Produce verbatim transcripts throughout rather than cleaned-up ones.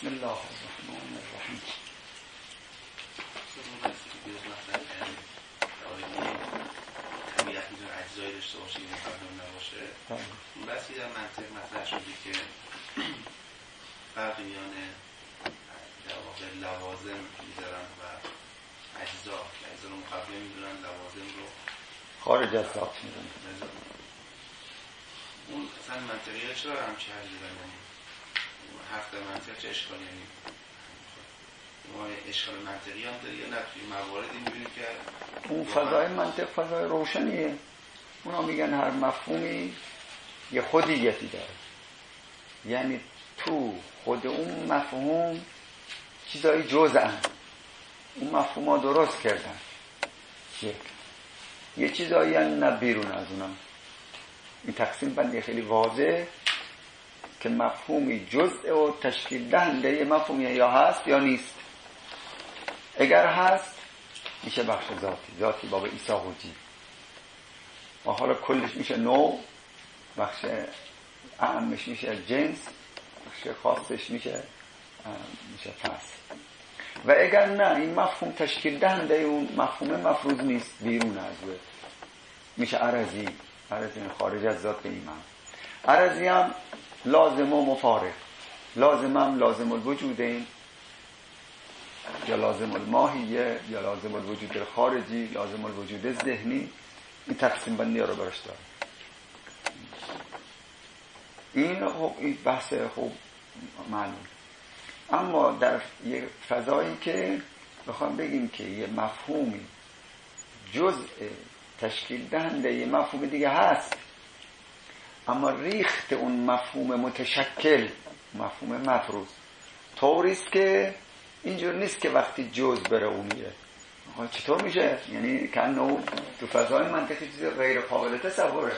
بسم الله الرحمن الرحیم. طبیعت میتونه اجزایی داشته باشه این مقدم نباشه. اون بسی در منطق مطرح شدی که فرق میان در واقع لوازم میذارن و اجزا که اجزا رو مقدم میدونن لوازم رو خارج از ذات میدونن. اون اصلا منطقی ها چرا همچه حرفی دارن؟ حرف در منطق چه اشکالی یعنی؟ ما اشکال منطقی هم داری یا نه؟ توی مواردی میبینیم که اون فضای منطق فضای روشنیه. اونا میگن هر مفهومی یه خودیتی داره، یعنی تو خود اون مفهوم چیزایی جزءن، اون مفهوم ها درست کردن یک یه چیزایی نه بیرون از اونا. این تقسیم بندی خیلی واضحه که مفهومی جزء و تشکیل دهنده یه مفهومی یا هست یا نیست. اگر هست میشه بخش ذاتی، ذاتی باب عیسی حجی، و حالا کلش میشه نوع، بخش اعمش میشه جنس، بخش خاصش میشه میشه فصل. و اگر نه این مفهوم تشکیل دهنده اون مفهوم مفروض نیست، بیرون از او، میشه عرضی. عرضی خارج از ذات به این معنی. عرضی هم لازم و مفارق. لازم هم لازم الوجود این، یا لازم الماهیه، یا لازم الوجود خارجی، لازم الوجود ذهنی. این تقسیم بندی رو برش داره. این خب این بحث خوب معلوم. اما در یه فضایی که بخوام بگیم که یه مفهومی جزء تشکیل دهنده یه مفهوم دیگه هست، اما ریخت اون مفهوم متشکل، مفهوم مفروض طوریست که اینجور نیست که وقتی جز بره اون میره. چطور میشه؟ یعنی کنه تو فضای منطقی چیز غیر قابل تصوره.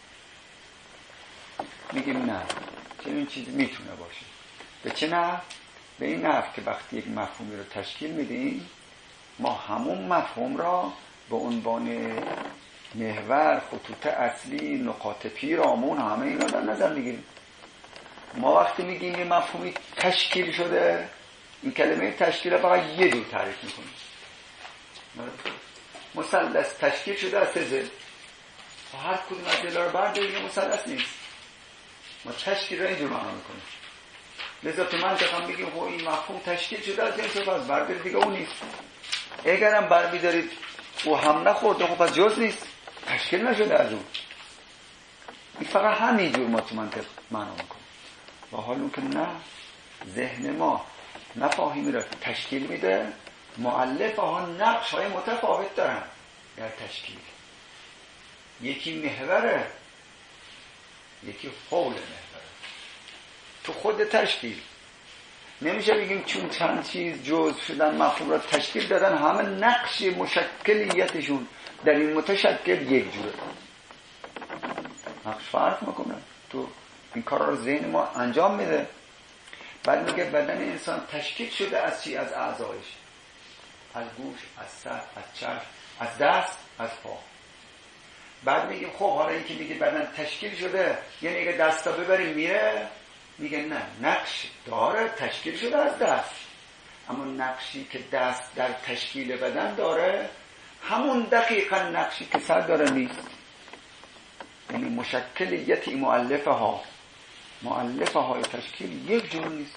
میگیم نه، چنین چیزی میتونه باشه. به چه نحو؟ به این نحو که وقتی یک مفهومی رو تشکیل میدیم، ما همون مفهوم را به عنوان محور، خطوط اصلی، نقاط پیرامون، همه اینا در نظر میگیریم. ما وقتی میگیم یه مفهومی تشکیل شده، این کلمه تشکیل فقط یه جور تعریف میکنیم. مثلث تشکیل شده از سه ضلع، هر کدوم از ضلع رو برداریم مثلث نیست. ما تشکیل رو اینجور معنا میکنیم. لذا تو منطق هم میگیم خب این مفهوم تشکیل شده از جنس و از بردارید دیگه اون نیست. اگرم برمیدارید او هم نخورده خب پس جز نیست، تشکیل نشده از اون. این فقط همینجور ما تو منطق معنا میکنیم. و حال اون که نه، ذهن ما مفاهیمی را تشکیل میده، مؤلفه ها نقش های متفاوت دارن در تشکیل. یکی محوره، یکی حول محوره. تو خود تشکیل نمیشه بگیم چون چند چیز جز شدن مفهوم را تشکیل دادن همه نقش مشکلیتشون در این متشکل یک جوره. نقش فرق میکنه. تو این کار رو ذهن ما انجام میده. بعد میگه بدن انسان تشکیل شده از چی؟ از اعضایش، از گوش، از سر، از چشم، از دست، از پا. بعد میگه خب حالا اینکه میگه بدن تشکیل شده یعنی اگه دستا ببریم میره؟ میگه نه، نقش داره، تشکیل شده از دست، اما نقشی که دست در تشکیل بدن داره همون دقیقا نقشی که سر داره نیست. یعنی مشکلیتی مؤلفه ها مؤلفه های تشکیل یک جور نیست.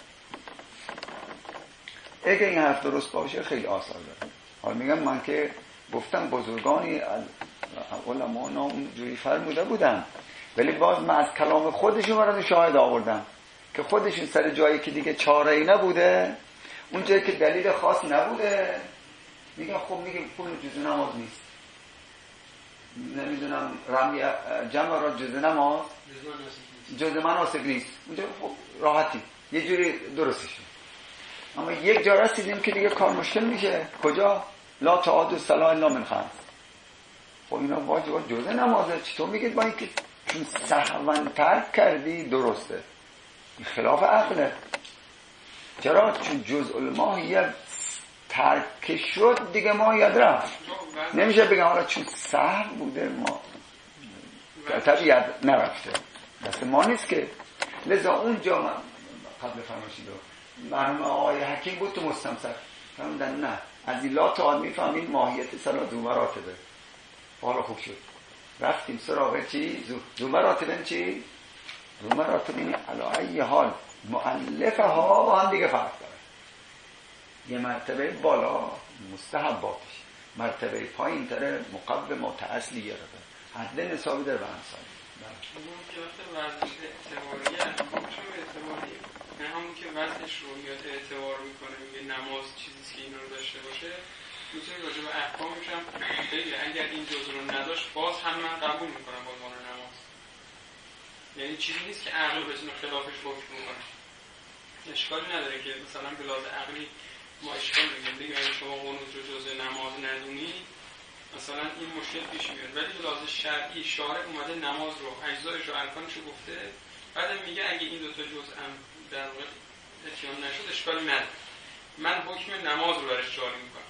اگه این حرف درست باشه خیلی آثار داره. حالا میگم من که گفتم بزرگانی علما نا اونجوری فرموده بودن، ولی باز من از کلام خودشون برای شاهد آوردم که خودشون سر جایی که دیگه چاره ای نبوده، اون جایی که دلیل خاص نبوده، میگن خب میگم پول جزء نماز نیست، نمیدونم رمی جمع را جزء نماز جزء مناسک نیست. اونجا خب راحتی یه جوری درستش. اما یک جا رسیدیم که دیگه کار مشکل میشه. کجا؟ لا تعاد الصلاة الا من خمس. خب اینا واجبات جزء نمازه، چطور میگید با اینکه چون سهوا ترک کردی درسته؟ این خلاف عقله. چرا؟ چون جزء الماهیت ترک شد دیگه ماهیت رفت. نمیشه بگم حالا چون سهو بوده ما طبیعت نرفته، دست ما نیست که. لذا اونجا من قبل فرماشید مرحوم آقای حکیم بود تو مستمسک فهمیدن نه از این لا تا میفهمین ماهیت صلاة ذو مراتبه. حالا خوب شد رفتیم سراغ چی؟ ذو مراتبه چی؟ ذو مراتبه این علی ای حال مؤلفه ها با هم دیگه فرق داره. یه مرتبه بالا مستحباتش، مرتبه پایین تره مقوم و اصلی گرفته، حد نصابی داره و همسایی. اون که وقت ورزش اعتباریه چون اعتباریه نه همون که وزنش رو میاد اعتبار میکنه میگه نماز چیزی که این رو داشته باشه میتونی راجع به احکامش هم بگه اگر این جزء رو نداشت باز هم من قبول میکنم با عنوان نماز. یعنی چیزی نیست که عقل بتونه خلافش حکم کنه. اشکالی نداره که مثلا به لحاظ عقلی ما اشکال بگیم دیگه اگه شما قنوت رو جزء نماز ندونی مثلا این مشکل پیش میاد، ولی به لحاظ شرعی شارع اومده نماز رو اجزایش و ارکانش رو گفته، بعدم میگه اگه این دو تا جزء هم در واقع اتیان نشد اشکالی نداره، من حکم نماز رو برش جاری میکنم.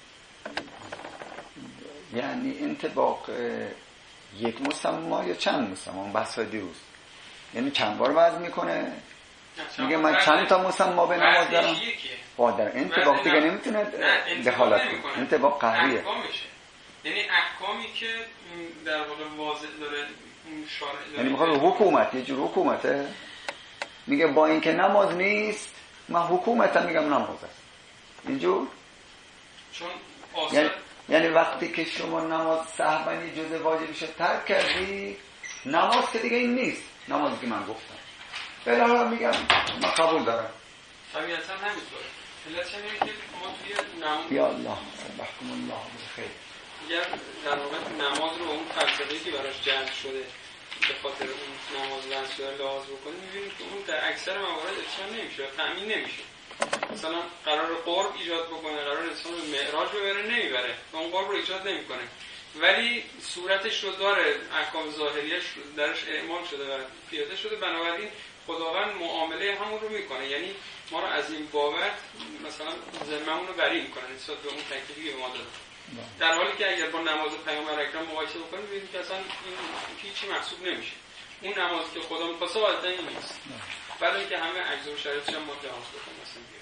یعنی انطباق یک مسما یا چند مسما بحث دیروز، یعنی چند بار وزن میکنه میگه من چند تا مسما به نماز دارم با در انطباق دیگه نمیتونه دخالت کنه. انطباق قهریه یعنی احکامی که در واقع واضح داره شارع داره، یعنی میخواد حکومت یه جور حکومته میگه با اینکه نماز نیست من حکومتم میگم نماز است اینجور. چون یعنی, یعنی وقتی که شما نماز سهبنی جزء واجبش ترک کردی نماز که دیگه این نیست نمازی که من گفتم بلاها میگم من قبول دارم. طبیعتا همینطوره. علت اینه که ما توی نماز یا الله سبحان الله بخیر اگر در واقع نماز رو اون فلسفه‌ای که براش جذب شده به خاطر اون نماز ونسیار لحاظ بکنیم می‌بینیم که اون در اکثر موارد اتیان نمیشه و تأمین نمیشه. مثلا قرار قرب ایجاد بکنه، قرار انسان رو معراج ببره نمیبره و اون قرب رو ایجاد نمیکنه، ولی صورتش رو داره، احکام ظاهریش درش اعمال شده و پیاده شده، بنابراین خداوند معامله همون رو میکنه، یعنی ما رو از این بابت مثلا ذممون رو بری میکنه نسبت به اون تکلیفی که ما داده. در حالی که اگر با نماز پیامبر اکرم مقایسه بکنیم ببینید که اصلا این هیچی محسوب نمیشه. اون نمازی که خدا می‌خواسته واقعا این نیست. بعد اینکه همه اجزا و شرایطش هم ما لحاظ بکنیم مثلا بیاریم.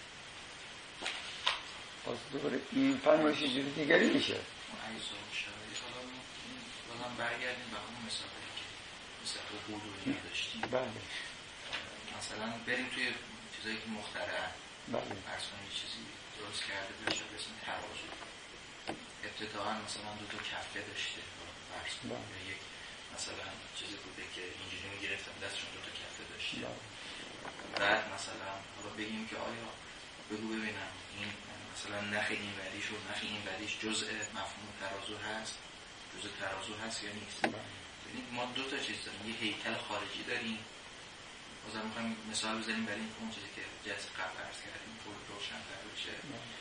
باز دوباره این فرمایش جوری دیگری میشه. اجزا و شرایط حالا بازم برگردیم به همون مثالی که مثلا حضوری داشتیم. بله. مثلا بریم توی چیزایی که مخترعن. بله. مثلا یه چیزی درست کرده بشه به اسم ترازو. ابتداعا مثلا دو تا کفه داشته فرض کنید یک مثلا چیزی بوده که اینجوری میگرفتن دستشون دو تا کفه داشته بعد مثلا حالا بگیم که آیا بگو ببینم این مثلا نخ این وریش و نخ این وریش جزء مفهوم ترازو هست جزء ترازو هست یا نیست. ببینید ما دو تا چیز داریم، یه هیکل خارجی داریم، بازم میخوایم مثال بزنیم برای این اون چیزی که جلسه قبل عرض کردیم طور روشن‌تر بشه.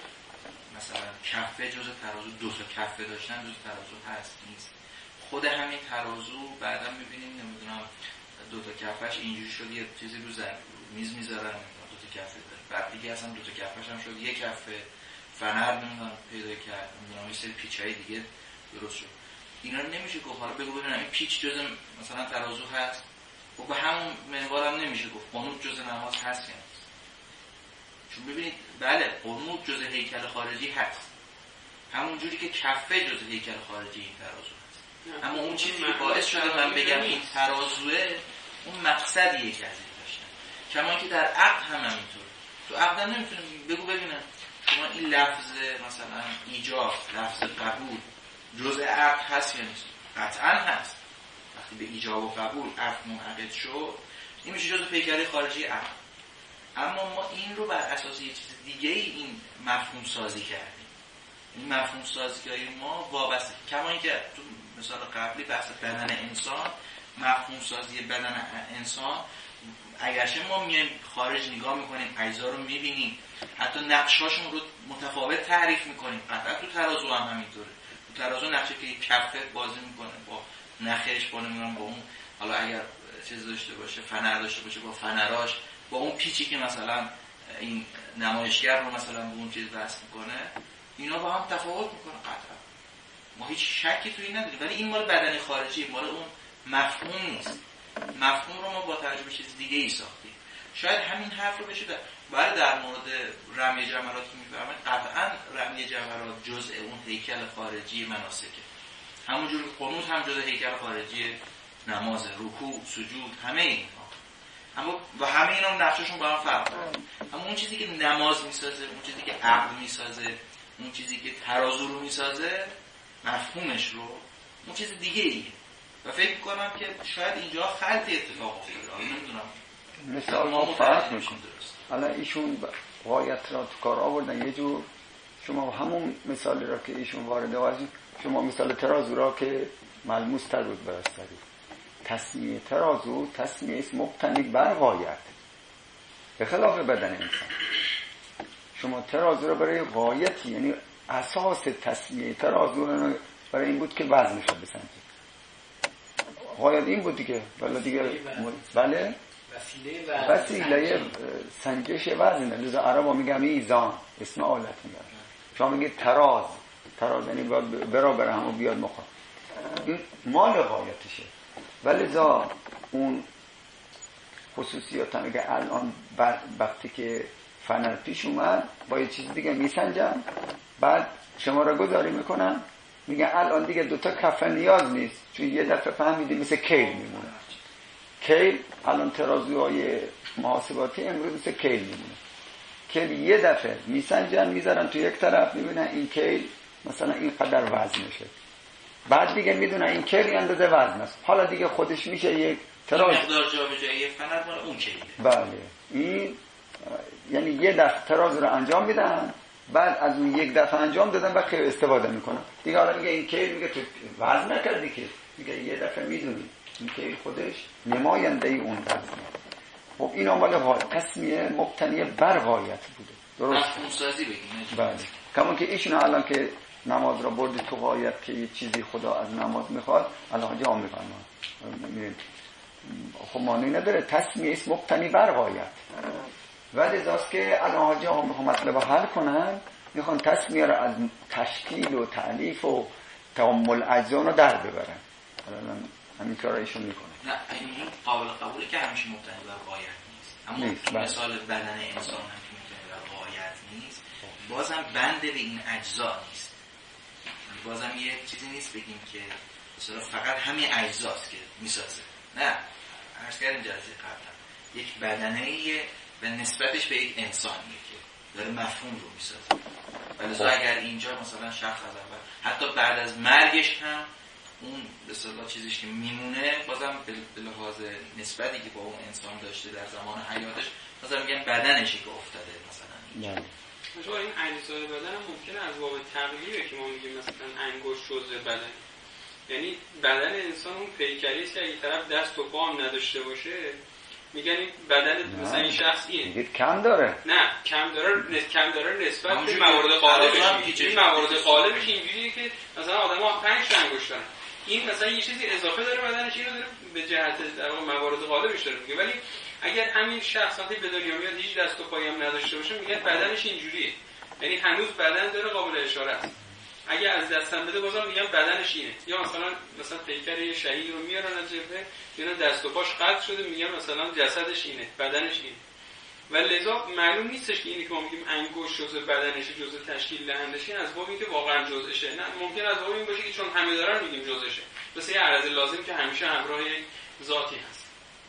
مثلا کفه جزء ترازو دو تا کفه داشتن جزء ترازو هست نیست. خود همین ترازو بعدا میبینیم نمیدونم دو تا کفش اینجوری شد یه چیزی رو زن میز میذارن دو تا کفه داره، بعد دیگه اصلا دو تا کفش هم شد یک کفه فنر نمیدونم پیدا کرد نمیدونم یه سری پیچای دیگه درست شد. اینا رو نمیشه گفت حالا بگو ببینم این پیچ جزء مثلا ترازو هست و به همون منوال هم نمیشه گفت قنوت جزء نماز هست یا نیست. چون ببینید بله قنوت جزء هیکل خارجی هست همون جوری که کفه جزء هیکل خارجی این ترازو هست، اما اون چیزی که باعث شده من بگم این ترازوه اون مقصدیه که از این داشتن، کما که در عقد هم همینطور. تو عقد هم نمیتونیم بگو ببینم شما این لفظ مثلا ایجاب لفظ قبول جزء عقد هست یا نیست. قطعا هست. وقتی به ایجاب و قبول عقد منعقد شد این میشه جزء هیکل خارجی عقد، اما ما این رو بر اساس یه چیز دیگه ای این مفهوم سازی کردیم. این مفهوم سازی ما وابسته کما اینکه تو مثال قبلی بحث بدن انسان مفهوم سازی بدن انسان اگرچه ما میایم خارج نگاه میکنیم اجزا رو میبینیم حتی نقشاشون رو متفاوت تعریف میکنیم، قطعا تو ترازو هم همینطوره. تو ترازو نقشه که یک کفه بازی میکنه با نخش با نمیدونم با اون حالا اگر چیز داشته باشه فنر داشته باشه با فنراش با اون پیچی که مثلا این نمایشگر رو مثلا به اون چیز وصل میکنه اینا با هم تفاوت میکنه. قطعا ما هیچ شکی توی این نداریم، ولی این مال بدنی خارجی مال اون مفهوم نیست. مفهوم رو ما با توجه به چیز دیگه ای ساختیم. شاید همین حرف رو بشه در برای در مورد رمی جمرات که میفرمایید قطعا رمی جمرات جزء اون هیکل خارجی مناسکه، همونجور که قنوت هم جزء هیکل خارجی نماز، رکوع، سجود، همه اینها. اما و همه اینا نقششون با هم فرق داره. اما اون چیزی که نماز میسازه، اون چیزی که عقل میسازه، اون چیزی که ترازو رو میسازه، مفهومش رو، اون چیز دیگه ایه. و فکر میکنم که شاید اینجا خلط اتفاق افتاده. حالا نمیدونم مثال ما فرق میشه. حالا ایشون غایت را تو کار آوردن یه جور، شما همون مثالی را که ایشون وارد آوردن، شما مثال ترازو را که ملموس تر بود برسترید. تسمیه ترازو تسمیه است مبتنی بر غایت، به خلاف بدن انسان. شما ترازو را برای غایتی، یعنی اساس تسمیه ترازو را برای این بود که وزنش را بسنجید. غایت این بود دیگه، ولی دیگه بله وسیله سنجش وزنه. لذا عربا میگن میزان، اسم آلت میگن. شما میگید تراز، تراز یعنی برابر همو بیاد مخواه، این مال غایتشه. ولی لذا اون خصوصیات هم که الان وقتی که فنر پیش اومد با یه چیز دیگه میسنجن، بعد شما را گذاری میکنن، میگن الان دیگه دوتا کفه نیاز نیست، چون یه دفعه فهمیدی مثل کیل میمونه. کیل الان ترازوهای محاسباتی امروز مثل کیل میمونه. کیل یه دفعه میسنجن، میذارن تو یک طرف، میبینن این کیل مثلا این قدر وزنشه، بعد دیگه میدونن این کیل اندازه وزن است. حالا دیگه خودش میشه یک تراز مقدار جابجایی فنر مال اون کیله. بله، این یعنی یه دفعه تراز رو انجام میدن، بعد از اون یک دفعه انجام دادن و خیلی استفاده میکنن دیگه. حالا میگه این کیل، میگه تو وزن نکردی که، میگه یه دفعه میدونی این کیل خودش نماینده ای اون وزنه. خب این عمل تسمیه مبتنی بر غایت بوده، درست؟ مفهوم سازی بگیم. بله، کما که ایشون الان که نماز را بردی تو غایت که یه چیزی خدا از نماز میخواد، الان جا میفرمان. خب معنی نداره، تسمیه است مبتنی بر غایت. ولی ازاست که الان حاجی ها میخوان مطلب حل کنن، میخوان تسمیه را از تشکیل و تعلیف و تعامل اجزا رو در ببرن. الان همین کار ایشون میکنه. نه این قابل قبوله که همیشه مبتنی بر غایت نیست، اما نیست. مثال بدن انسان هم که مبتنی بر غایت نیست، بازم بند به این اجزا نیست. بازم یه چیزی نیست بگیم که مثلا فقط همین اجزاست که میسازه. نه، عرض کردیم جلسه قبلا یک بدنه‌ایه و نسبتش به یک انسانیه که داره مفهوم رو میسازه. ولی اگر اینجا مثلا شخص از اول حتی بعد از مرگش هم اون به اصطلاح چیزیش که میمونه، بازم به لحاظ نسبتی که با اون انسان داشته در زمان حیاتش، مثلا میگن بدنشی که افتاده مثلا. نه مثلا این اجزای بدن هم ممکنه از باب تقلیبه که ما میگیم مثلا انگشت جزء بدن، یعنی بدن انسان اون پیکری است که اگه طرف دست و پا هم نداشته باشه میگن این بدن مثلا این شخص اینه. میگید کم داره. نه کم داره، کم داره نسبت به موارد غالبش. این موارد غالبش اینجوریه که مثلا آدم‌ها پنج تا انگشت دارن، این مثلا یه چیزی اضافه داره بدنش، اینو داره به جهت در موارد غالبش داره میگه. ولی اگر همین شخص وقتی به دنیا میاد هیچ دست و پایی هم نداشته باشه، میگن بدنش اینجوریه، یعنی هنوز بدن داره، قابل اشاره است. اگه از دستم بده بازم میگم بدنش اینه. یا مثلا مثلا پیکر یه شهید رو میارن از جبهه، اینا دست و پاش قطع شده، میگم مثلا جسدش اینه، بدنش اینه. و لذا معلوم نیستش که اینی که ما میگیم انگشت جزء بدنش، جزء تشکیل دهندش، از باب اینکه واقعا جزءشه. نه، ممکن از باب این باشه که چون همه دارن میگیم جزءشه، مثل یه عرض لازم که همیشه همراه ذاتی هست.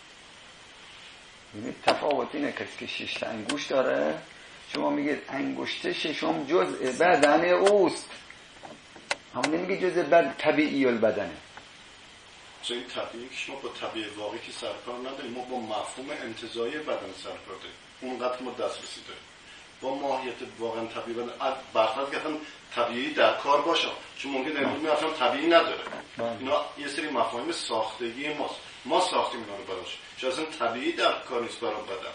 یعنی تفاوت اینه که شش تا انگشت داره، شما میگید انگشت ششم جزء بدن اوست، هم نمیگه جزء بد طبیعی البدنه. چون این طبیعی که شما با طبیعی واقعی که سرکار نداریم، ما با مفهوم انتزاعی بدن سرکار داریم، اونقدر ما دسترسی داریم با ماهیت واقعا طبیعی بدن. برخلاف که اصلا طبیعی در کار باشه، چون ممکن امروز اصلا طبیعی نداره. اینا یه سری مفاهیم ساختگی ماست، ما ساختیم اینا رو براش، چون اصلا طبیعی در کار نیست برای بدن.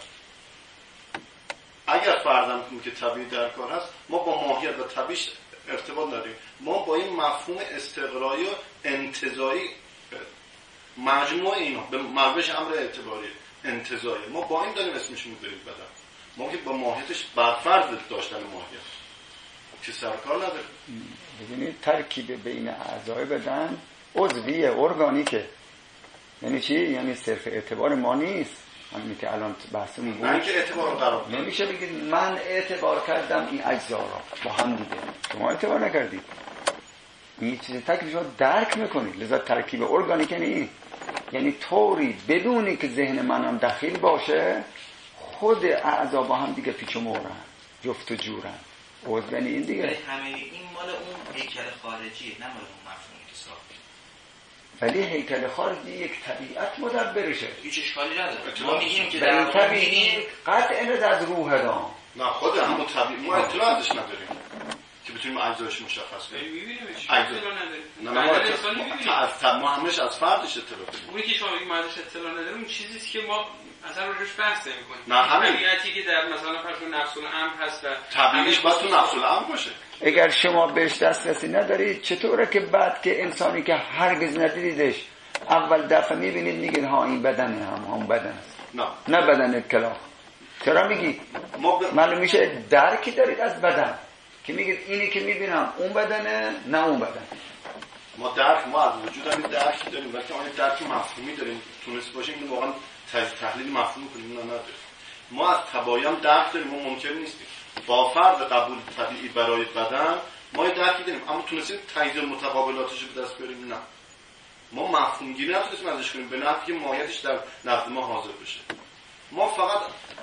اگر فردم کنیم که طبیعی در کار هست، ما با ماهیت و طبیعیش ارتباط نداریم. ما با این مفهوم استقرایی و انتزاعی، مجموعه اینا به مروش امر اعتباری انتزاعی، ما با این داریم اسمش میذاریم بدن. ما که با ماهیتش برفرض داشتن ماهیت که سرکار نداره. ببینید ترکیب بین اعضای بدن عضویه، ارگانیکه. یعنی چی؟ یعنی صرف اعتبار ما نیست، همین که الان بحثمون بود. نه که اعتبار قرار نمیشه بگید من اعتبار کردم این اجزا را با هم دیگه، شما اعتبار نکردید. این چیز تکلیف شما درک میکنید. لذا ترکیب ارگانیک یعنی این، یعنی طوری بدونی که ذهن منم دخیل باشه، خود اعضا با هم دیگه پیچ و مورن، جفت و جورن. عضو یعنی این دیگه. همه این مال اون هیکل خارجیه، نه مال اون مفهومی که ساخته. ولی هیکل خارجی یک طبیعت مدبرشه، هیچ اشکالی نداره. ما میگیم که در طبیعت قطع از روح دام. نه خود همون طبیعت ما اطلاع ازش نداریم که بتونیم اجزایش مشخص کنیم. می‌بینیم چی اطلاع نداریم. نه ما از ما همش از فردش اطلاع داریم. اونی که شما میگید ما ازش اطلاع نداریم اون چیزیه که ما اصلا روش بحث نمی‌کنیم. نه همین طبیعتی که در مثلا فرض نفس الامر هست و طبیعیش باید تو نفس الامر باشه. اگر شما بهش دسترسی ندارید چطوره که بعد که انسانی که هرگز ندیدیدش اول دفعه میبینید میگید ها این بدنه، هم هم بدن است، نه نه بدن کلاخ. چرا میگید؟ ب... معلوم میشه درکی دارید از بدن که میگید اینی که میبینم اون بدنه، نه اون بدن. ما درک ما از وجود هم درکی داریم، ولی ما درک مفهومی داریم تونست باشیم اینو واقعا تحلیل مفهومی کنیم. نه نداریم. ما از تبایم درک داریم، ما ممکن نیستیم با فرض قبول طبیعی برای بدن ما درکی داریم، اما تونستیم تجزیه متقابلاتش رو به دست بیاریم؟ نه. ما مفهومگیری نتونستیم ازش کنیم به نحوی که ماهیتش در نزد ما حاضر بشه. ما فقط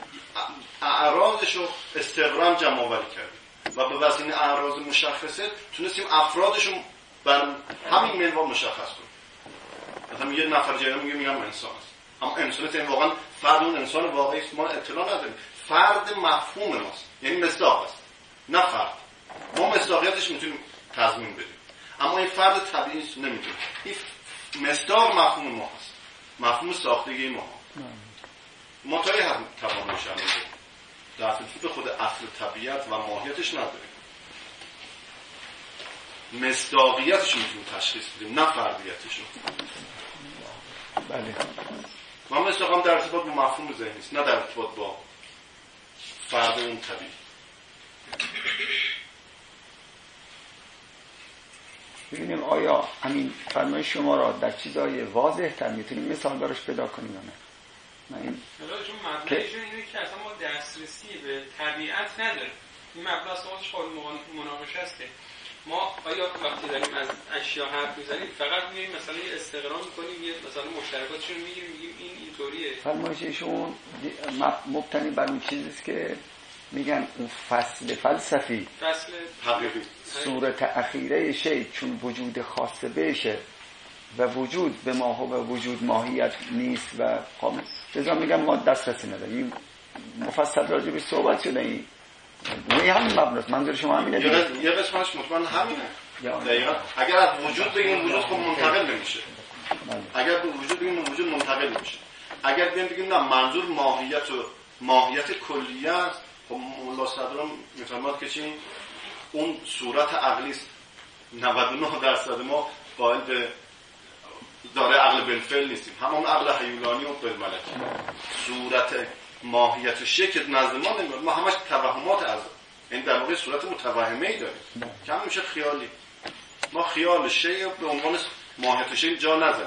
اعراضش رو استقرام جمع آوری کردیم و به وسیله اعراض مشخصه تونستیم افرادش رو بر همین منوال مشخص کنیم. مثلا یه نفر جایی میگه میگم انسان است، اما انسان است، واقعا فرد اون انسان واقعی است، ما اطلاع نداریم. فرد مفهوم ماست، یعنی مصداق است، نه فرد. ما مصداقیتش میتونیم تضمین بدیم، اما این فرد طبیعی است نمیتونیم. این مصداق مفهوم ما هست، مفهوم ساختگی ما. ما تا یه حد توانش هم در به خود اصل طبیعت و ماهیتش نداریم. مصداقیتش میتونیم تشخیص بدیم، نه فردیتش. بله. ما مصداق هم در ارتباط با مفهوم ذهنی است، نه در ارتباط با فرد اون طبیعی. ببینیم آیا همین فرمایش شما را در چیزای واضح تر میتونیم مثال براش پیدا کنیم یا نه؟ نه این چون مبنایشون اینه که اصلا ما دسترسی به طبیعت نداریم. این مبنا اصلا خود مناقشه است که ما آیا وقتی داریم از اشیا حرف میزنیم فقط میگیم مثلا یه استقرا میکنیم، یه مثلا مشترکاتشون میگیم میگیم این اینطوریه. فرمایششون مبتنی بر اون چیزیست که میگن اون فصل فلسفی، فصل حقیقی، صورت اخیره شی چون وجود خاصه بشه و وجود به ماهو و وجود ماهیت نیست و قابل لذا میگن ما دسترسی نداریم. مفصل راجع به صحبت شده. این این همین مبناست. منظور شما همینه دیگه. یه قسمتش مطمئن همینه. دقیقاً. اگر از وجود بگیم وجود خب منتقل نمیشه. اگر به وجود بگیم وجود منتقل نمیشه. اگر بگیم بگیم نه منظور ماهیت و ماهیت کلیه است، خب مولا صدرم میفرماد که چی اون صورت عقلی است. نود و نه درصد ما قائل به داره عقل بالفعل نیستیم، همون عقل حیولانی و بالملکی. صورت ماهیت شکل نزد ما نمیاد، ما همش توهمات از این در واقع صورت متوهمه‌ای داریم که همون میشه خیالی. ما خیال شیء به عنوان ماهیت شیء جا نزنیم.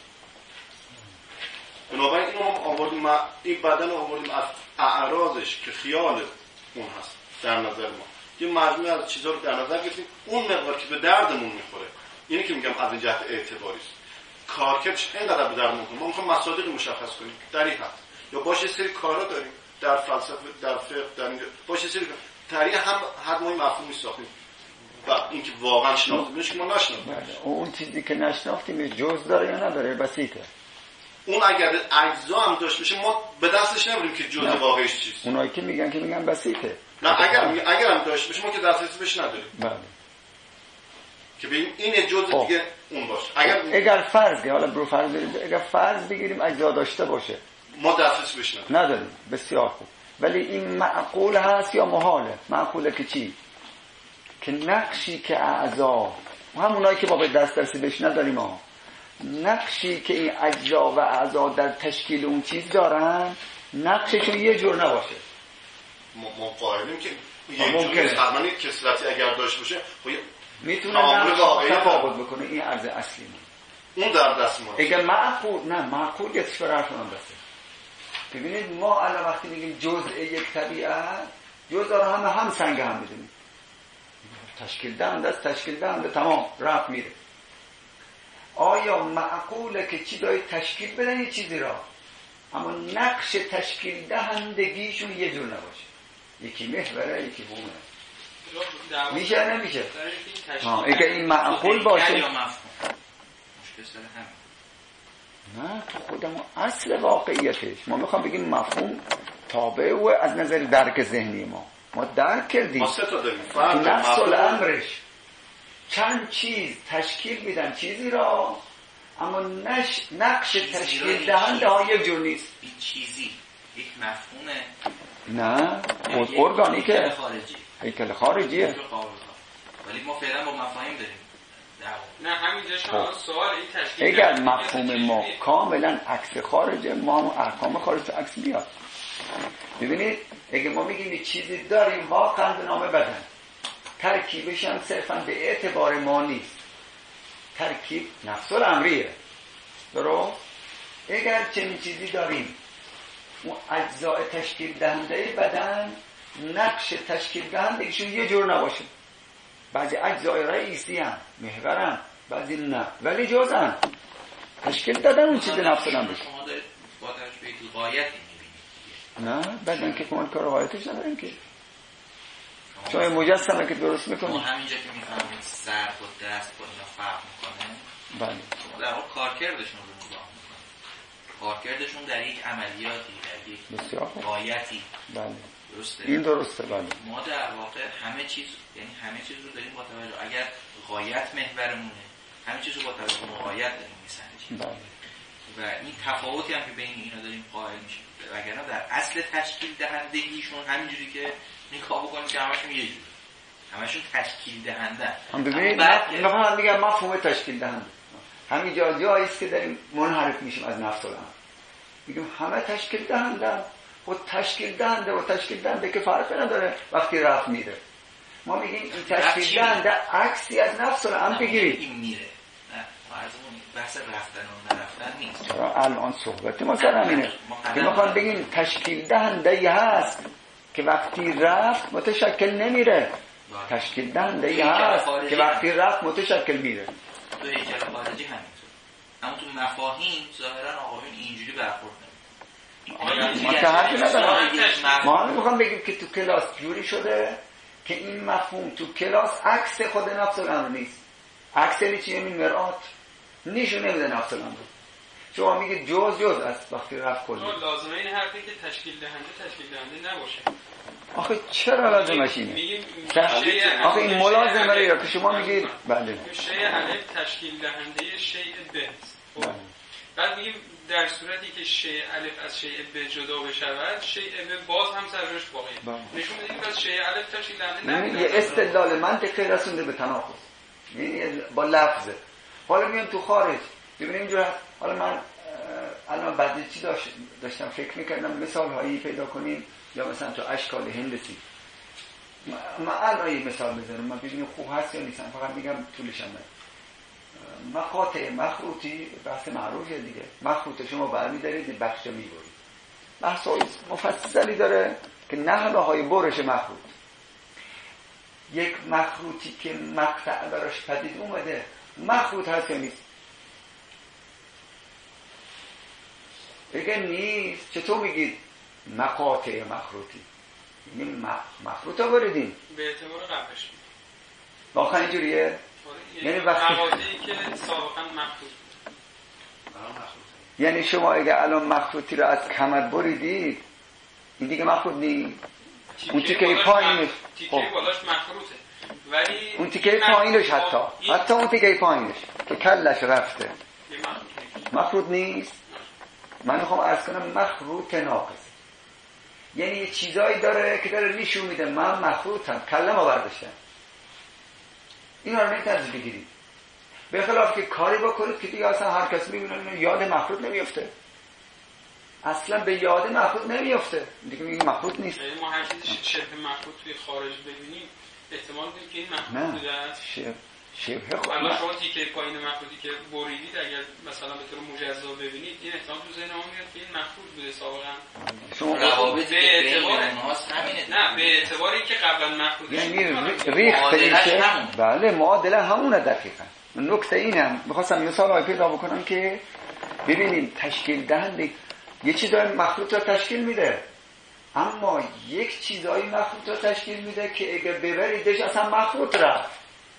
بنابراین اینو هم آوردیم، این بدن رو آوردیم از اعراضش که خیال اون هست در نظر ما. یه مجموعه از چیزا رو در نظر گرفتیم، اون مقدار که به دردمون میخوره. اینی که میگم از این جهت اعتباری است. کارکردش اینقدر به دردمون میخوره. ما میخوایم مصادیق مشخص کنیم در این حد. یا باشه سری کارا داریم در فلسفه، در فقه، در اینجا باشه سری تاریخ هم هر نوعی مفهومی ساختیم و اینکه واقعا شناختیمش که ما نشناختیم. اون چیزی که نشناختیم جز داره یا نداره بسیطه. اون اگر اجزا هم داشت بشه ما به دستش نمیریم که جز واقعیش چیست. اونایی که میگن که میگن بسیطه. نه اگر اگر هم داشت بشه ما که دسترسی بهش نداریم. بله. که ببین این جز دیگه اون باشه. اگر اگر فرض که حالا برو فرض اگر فرض بگیریم اجزا داشته باشه ما دسترسی بهش نداریم. نداریم. بسیار خوب. ولی این معقول هست یا محاله؟ معقوله که چی؟ که نقشی که اعضا همونایی که ما به دسترسی بهش نداریم ما نقشی که این اجزا و اعضا در تشکیل اون چیز دارن نقششون یه جور نباشه. ما ما قائلیم که یه جوری حتما کسرتی اگر داشته باشه خب میتونه تفاوت بکنه. این عرض اصلی ما اون در دست ما. اگه معقول نه معقول یه چیز برای حرف من بسته. ببینید ما الان وقتی میگیم جزء یک طبیعت، جزء رو همه هم سنگ هم میدونیم، تشکیل دهنده است، تشکیل دهنده، تمام رفت میره. آیا معقوله که چی داری تشکیل بدن یه چیزی را، اما نقش تشکیل دهندگیشون یه جور نباشه، یکی محوره یکی بومه؟ میشه نمیشه؟ اگه این معقول باشه نه، تو خودمون اصل واقعیتش ما میخوام بگیم مفهوم تابع و از نظر درک ذهنی ما ما درک کردیم ما سه تا داریم، فرد نفس الامرش چند چیز تشکیل میدن چیزی را، اما نش... نقش تشکیل دهنده ها یک جور نیست. این چیزی یک مفهومه نه خود ارگانیکه، خارجی هیکل خارجیه، ولی ما فعلا با مفاهیم داریم. نه همینجا شما سوال این تشکیل اگر مفهوم ما کاملا عکس خارجه، ما هم ارقام خارج تو عکس بیاد. ببینید اگه ما میگیم چیزی داریم واقعا به نام بدن، ترکیبش هم صرفا به اعتبار ما نیست، ترکیب نفس الامریه، درست؟ اگر چنین چیزی داریم، اون اجزای تشکیل دهنده بدن نقش تشکیل دهندگیشون یه جور نباشه، بعضی اجزای رئیسی هم محور هم، بعضی نه، ولی جز هم تشکیل دادن اون چیز نفس الامریه. شما دارید با توجه به یک غایتی میبینید نه بدن که کمان کار غایتش نداریم که شما مجسمه که درست میکنیم. ما همینجا که میفهمید سر و دست با اینا فرق میکنه، بله شما در واقع کارکردشون رو نگاه میکنید، کارکردشون در یک عملیاتی، در یک بسیار غایتی. بله درسته؟ این درسته. بله ما در واقع همه چیز، یعنی همه چیز رو داریم با توجه، اگر غایت محورمونه همه چیز رو با توجه به غایت داریم میسنجیم. بله. و این تفاوتی هم که بین اینا داریم قائل میشیم، وگرنه در اصل تشکیل دهندگیشون همینجوری که نگاه بکنیم که همشون یه جوره، همشون تشکیل دهنده. هم ببینید مثلا میگم مفهوم تشکیل دهنده همین جا جایی است که داریم منحرف میشیم از نفس الامر، میگیم همه تشکیل دهنده، خود تشکیل دهنده و تشکیل دهنده که فرق نداره وقتی رفت میره. ما میگیم این تشکیل دهنده عکسی از نفس الامر بگیرید. این میره نه مرزمون بحث رفتن و نرفتن نیست. چرا الان صحبت ما سر همینه که میخوام بگیم تشکیل دهنده ی هست که وقتی رفت متشکل نمیره، تشکیل دهنده ی هست که وقتی رفت متشکل میره. تو هیکل خارجی همینطور، اما تو مفاهیم ظاهرا آقایون اینجوری برخورد نمی‌کنن. ما که حرفی ندارم، ما هم میخوام بگیم که تو کلاس جوری شده که این مفهوم تو کلاس عکس خود نفس الامر نیست. عکس یعنی چی؟ یعنی مرآت نشون نمیده نفس الامر. شما میگه جز جز است وقتی رفت کلی. لازمه این حرفی که تشکیل دهنده تشکیل دهنده نباشه. آخه چرا لازمش اینه؟ آخه این ملازمه رو یا که شما میگید بله شیء الف تشکیل دهنده شیء ب است. بعد میگیم در صورتی که شیء الف از شیء ب جدا بشود، شیء ب باز هم سرش باقیه. نشون میدیم که از شیء الف تشکیل دهنده نه. یه استدلال منطقی رسونده به تناقض. یعنی با لفظه. حالا میام تو خارج. ببینیم اینجا حالا من الان بعد چی داشت داشتم فکر میکردم مثال هایی پیدا کنیم یا مثلا تو اشکال هندسی. من الان یه مثال بزنم من ببینیم خوب هست یا نیست، فقط میگم طولش هم مقاطع مخروطی بحث معروفه دیگه. مخروط شما برمی‌دارید بخش میبرید، بحث مفصلی داره که نحوه های برش مخروط. یک مخروطی که مقطع براش پدید اومده مخروط هست یا نیست؟ اگه نیست چطور میگید مقاطع مخروطی؟ یعنی مخروط ها بردین به اعتبار قبلش واقعا اینجوریه؟ یعنی وقتی موادی که سابقا مخروط بود. یعنی شما اگه الان مخروطی رو از کمر بریدید این دیگه مخروط نیست. اون تیکه پایینش تیکه بالاش مخروطه، ولی اون تیکه پایینش حتی حتی اون تیکه پایینش که کلش رفته مخروط نیست. من میخوام عرض کنم مخروط ناقص، یعنی یه چیزایی داره که داره نشون میده من مخروطم، کلمو برداشتم. اینا رو نمیتونید بگیرید، به خلاف که کاری بکنید که دیگه اصلا هر کس میبینه یاد مخروط نمیفته، اصلا به یاد مخروط نمیفته دیگه، میگه مخروط نیست. یعنی ما هر چیزی شبه مخروط توی خارج ببینیم احتمال داره که این مخروط بوده است. شبه خود الان شما تیکه پایین مخروطی که بریدید اگر مثلا به طور مجزا ببینید این احتمال تو ذهن ما میاد که این مخروط بوده سابقا. شما روابط به اعتبار اونهاست همینه. نه به اعتبار اینکه قبلا مخروطی یعنی ریخت میشه. بله معادله همونه دقیقاً. نکته اینم می‌خواستم مثال پیدا بکنم که ببینیم تشکیل دهنده یه چیزای مخروط رو تشکیل میده، اما یک چیزای مخروط رو تشکیل میده که اگه ببریدش اصلا مخروط رفت.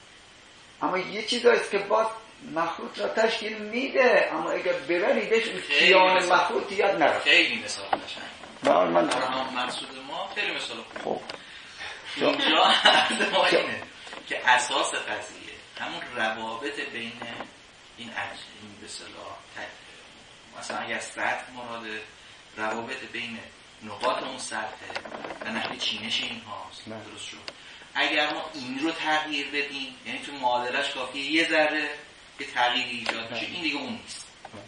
اما یه چیزاییست که باز مخروط را تشکیل میده، اما اگه ببریدش کیان مخروط یاد نرفت. خیلی مثال قشنگ. بله من هم مقصود ما خیلی مثال خوب. اینجا عرض ما اینه که اساس قضیه همون روابط بین این اج این به اصطلاح مثلا اگه از سطح مراد روابط بین نقاط اون سطح و نحوه چینش این هاست. درست شد. اگر ما این رو تغییر بدیم، یعنی تو معادلش کافیه یه ذره که تغییری ایجاد بشه، این دیگه اون نیست.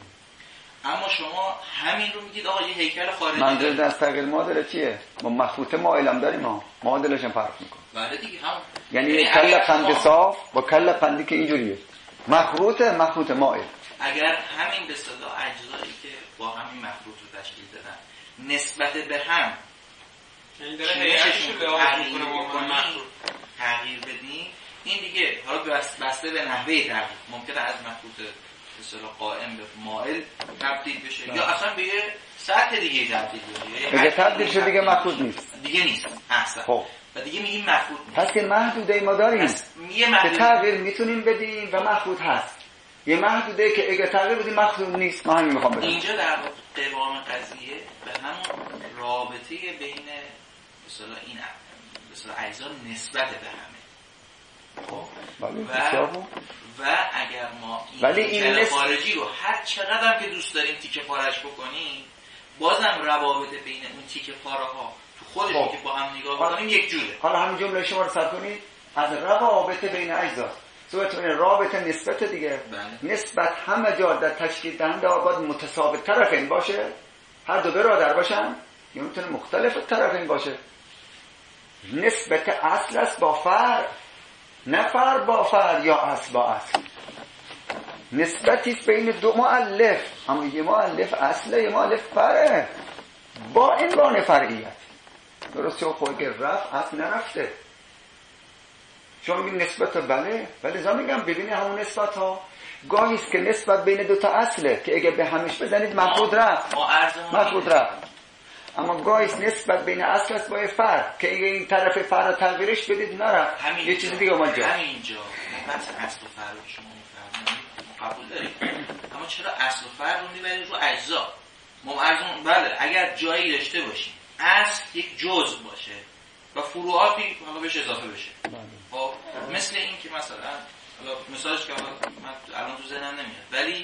اما شما همین رو میگید آقا یه هیکل خارجی منظور در تغییر معادله چیه؟ ما مخروطه مائلم داریم، ما معادلش هم فرق میکنه. بله دیگه هم یعنی کل قند صاف با کل قندی که اینجوریه مخروطه مخروطه مائل. اگر همین به اصطلاح اجزایی که با همین مخروط رو تشکیل دادن نسبت به هم یعنی داره هیئتشون لحاظ میکنه با مخروط تغییر بدیم، این دیگه حالا بسته به نحوه تغییر ممکنه از مخروط به اصطلاح قائم به مائل تبدیل بشه نه. یا اصلا به یه سطح دیگه تبدیل بشه. اگه تبدیل شد دیگه مخروط نیست. دیگه نیست. احسن. خب و دیگه میگیم مخروط نیست. پس که محدوده ما داریم که تغییر میتونیم بدیم و مخروط هست. یه محدوده که اگه تغییر بدیم مخروط نیست. ما همین میخوام بگم. اینجا در قوام قضیه به همون رابطه بین مثلا این مثلا اجزا نسبت به همه. خب و و اگر ما این ولی این نسبت خارجی رو هر چقدر که دوست داریم تیکه پارش بکنیم، بازم روابط بین اون تیکه پاره ها تو خودشون که با هم نگاه کنیم یک جوره. حالا همین جمله شما رو سر کنید از روابط بین اجزا. صورتونه رابطه نسبت دیگه. بله. نسبت همه جا در تشکیل دهنده باید متساوی طرفین باشه، هر دو برادر باشن، یا میتونه مختلف طرفین باشه. نسبت اصل است با فرع، نه فرع با فرع یا اصل با اصل. نسبتی بین دو مؤلف، اما یه مؤلف اصله، یه مؤلف فرعه با عنوان فرعیت. درسته و خود رفت اصل نرفته. شما میگید نسبت بله، ولی ازا میگم ببینید همون نسبت ها گاهی است که نسبت بین دو تا اصله که اگه به همش بزنید مخروط رفت مخروط رفت. اما گاهی است نسبت بین اصل است با فرع که اگه این طرف فرع رو تغییرش بدید نرفت یه چیز دیگه اومد جا. همینجا بحث اصل و فرع رو شما میفرمایید قبول دارید، اما چرا اصل و فرع رو میبرید رو اجزا؟ ما ارزون بله اگر جایی داشته باشیم اصل یک جزء باشه و فروعاتی حالا بهش اضافه بشه. خب مثل این که مثلا حالا مثالش که من الان تو ذهنم نمیاد، ولی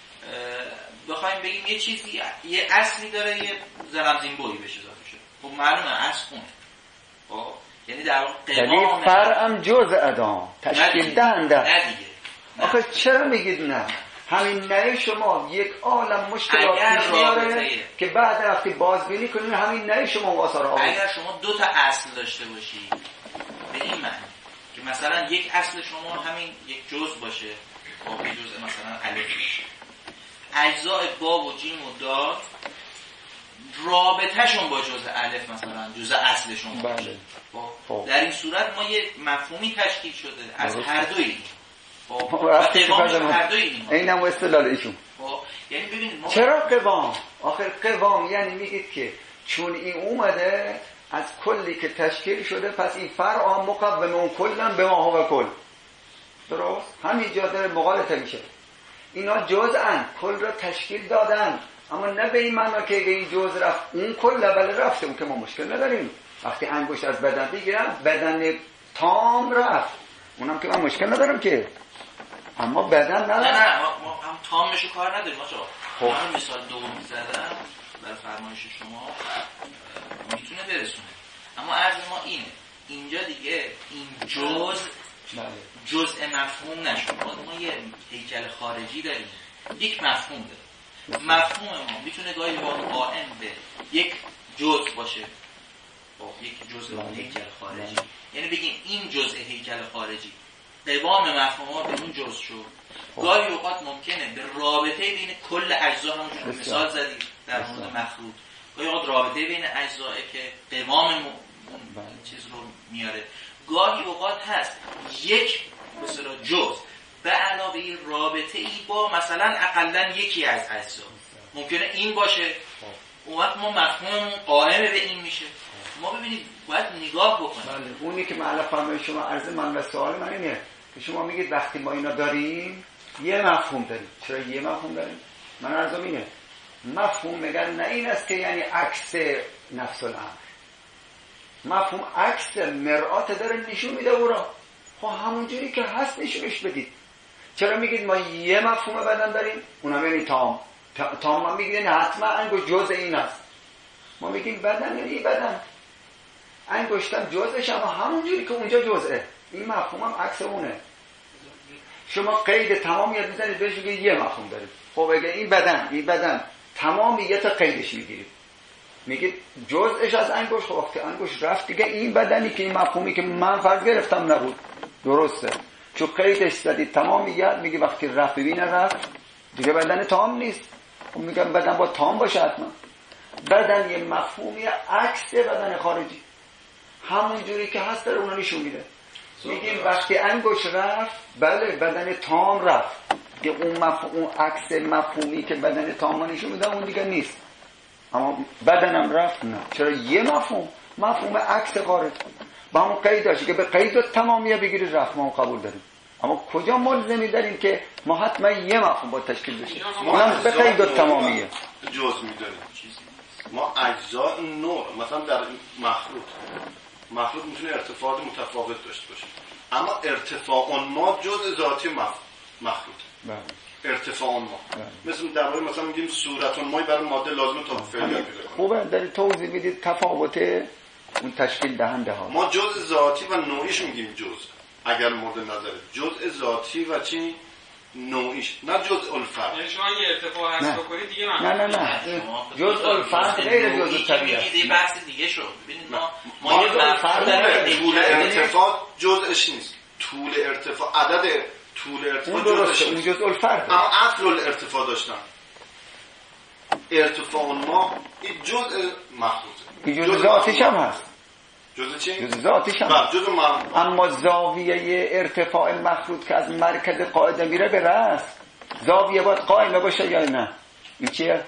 بخوایم بگیم یه چیزی یه اصلی داره یه زرمزینبویی بهش اضافه شده، خب معلومه اصل اونه. خب یعنی در واقع یعنی فرعم جزء ادام تشکیل دهنده. نه دیگه. آخه چرا میگید نه؟ همین نه شما یک عالم مشکلات داره که بعد وقتی بازبینی کنید همین نه شما واسه را اگر شما دو تا اصل داشته باشید به این معنی که مثلا یک اصل شما همین یک جزء باشه، با یک جزء مثلا الف، اجزای با و جیم و دال رابطه‌شون با جزء الف مثلا جزء اصل شما باشه. بله. در این صورت ما یک مفهومی تشکیل شده از هر دوی و قوام هر دوی اینها. اینم اصطلاح ایشون. یعنی ببینید ما چرا قوام؟ آخر قوام یعنی میگید که چون این اومده از کلی که تشکیل شده پس این فرع مقوم اون کلن به ما هو کل. درست؟ همینجا داره مغالطه میشه. اینا جزءن کل را تشکیل دادن، اما نه به این معنی که این جزء رفت اون کل بله رفته، اون که ما مشکل نداریم. وقتی انگشت از بدن بگیرم بدن تام رفت، اونم که من مشکل ندارم که، اما بدن ندارم. نه نه ما, ما هم تامشو کار نداریم آقا. خب من مثال دوم زدم برای فرمایش شما میتونه برسونه، اما عرض ما اینه اینجا دیگه این جزء جزء مفهوم نشد. ما یه هیکل خارجی داریم، یک مفهوم داریم. مفهوم ما میتونه گاهی قائم به یک جزء باشه، با یک جزء هیکل خارجی. یعنی بگیم این جزء هیکل خارجی قوام مفهوم به اون جزء شد. گاهی اوقات ممکنه به رابطه بین کل اجزا، همونجور مثال زدید در مورد مخروط، گاهی اوقات رابطه بین اجزاه که قوام اون چیز رو میاره، گاهی اوقات هست یک مثلا جزء به علاوه رابطه ای با مثلا اقلا یکی از اجزا ممکنه این باشه، اون وقت ما مفهوم قائم به این میشه. ما ببینید باید نگاه بکنیم. بله، اونی که معلق فرمایید شما، عرض من و سوال من اینه که شما میگید وقتی ما اینا داریم یه مفهوم داریم. چرا یه مفهوم داریم؟ من عرضم اینه، مفهوم میگن نه این است که یعنی عکس نفس الامر، مفهوم عکس مرآت داره نشون میده او را. خب همونجوری که هست نشونش بدید. چرا میگید ما یه مفهوم بدن داریم؟ اونم یعنی تام. تام ما میگید نه حتما انگشت جزء این است. ما میگیم بدن یعنی بدن، انگشتم جزءش، اما همونجوری که اونجا جزءه. این مفهوم هم عکس اونه. شما قید تمامیت میزنید بهش میگید یه مفهوم دارید. خب اگه این بدن، این بدن تمامیت قیدش میگیرید، میگید جزءش از انگشت. خب وقتی انگشت رفت دیگه این بدنی که این مفهومی که من فرض گرفتم نبود، درسته، چون قیدش زدید تمامیت، میگه وقتی رفت ببین رفت دیگه بدن تام نیست. خب میگم بدن با تام باشه حتما. بدن یه مفهومی عکس بدن خارجی، همون جوری که هست داره اونو نشون میده. میگیم وقتی انگشت رفت، بله بدن تام رفت، که اون مفهوم، اون عکس مفهومی که بدن تام نشون میده اون دیگه نیست. اما بدنم رفت نه. چرا یه مفهوم، مفهوم عکس خارج با همون قید داشته که به قید و تمامیه بگیرید رفت، ما قبول داریم. اما کجا ملزمی داریم که ما حتما یه مفهوم با تشکیل بشه؟ اونم به قید و تمامیه جز میداریم. ما اجزا نوع، مثلا در مخروط مخروط میتونه ارتفاعات متفاوت داشته باشه، اما ارتفاع ما جزء ذاتی مخروط. ارتفاع ما مثل در واقع مثلا میگیم صورت ما برای ماده لازمه تا فعلیت پیدا کنه. خوبه در توضیح میدید تفاوت اون تشکیل دهنده ها. ما جزء ذاتی و نوعیش میگیم جزء، اگر مورد نظره جزء ذاتی و چی نوعیش، نه جزء الفرد. یعنی شما یه ارتفاع حذف بکنید دیگه نه نه نه جزء الفرد غیر جزء طبیعی. دیگه بحث دیگه شد. ببینید ما ما یه فرد داریم، طول ارتفاع جزءش نیست، طول ارتفاع عدد طول ارتفاع جزءش اون جزء الفرد، اما اصل ارتفاع داشتن. ارتفاع ما این جزء مخروطه، این جزء ذاتیش هم هست. جزء چی؟ جزء ذاتیش هم هست. جزء مخروط. اما زاویه ارتفاع مخروط که از مرکز قاعده میره به راست، زاویه باید قائمه باشه یا نه؟ این چیه؟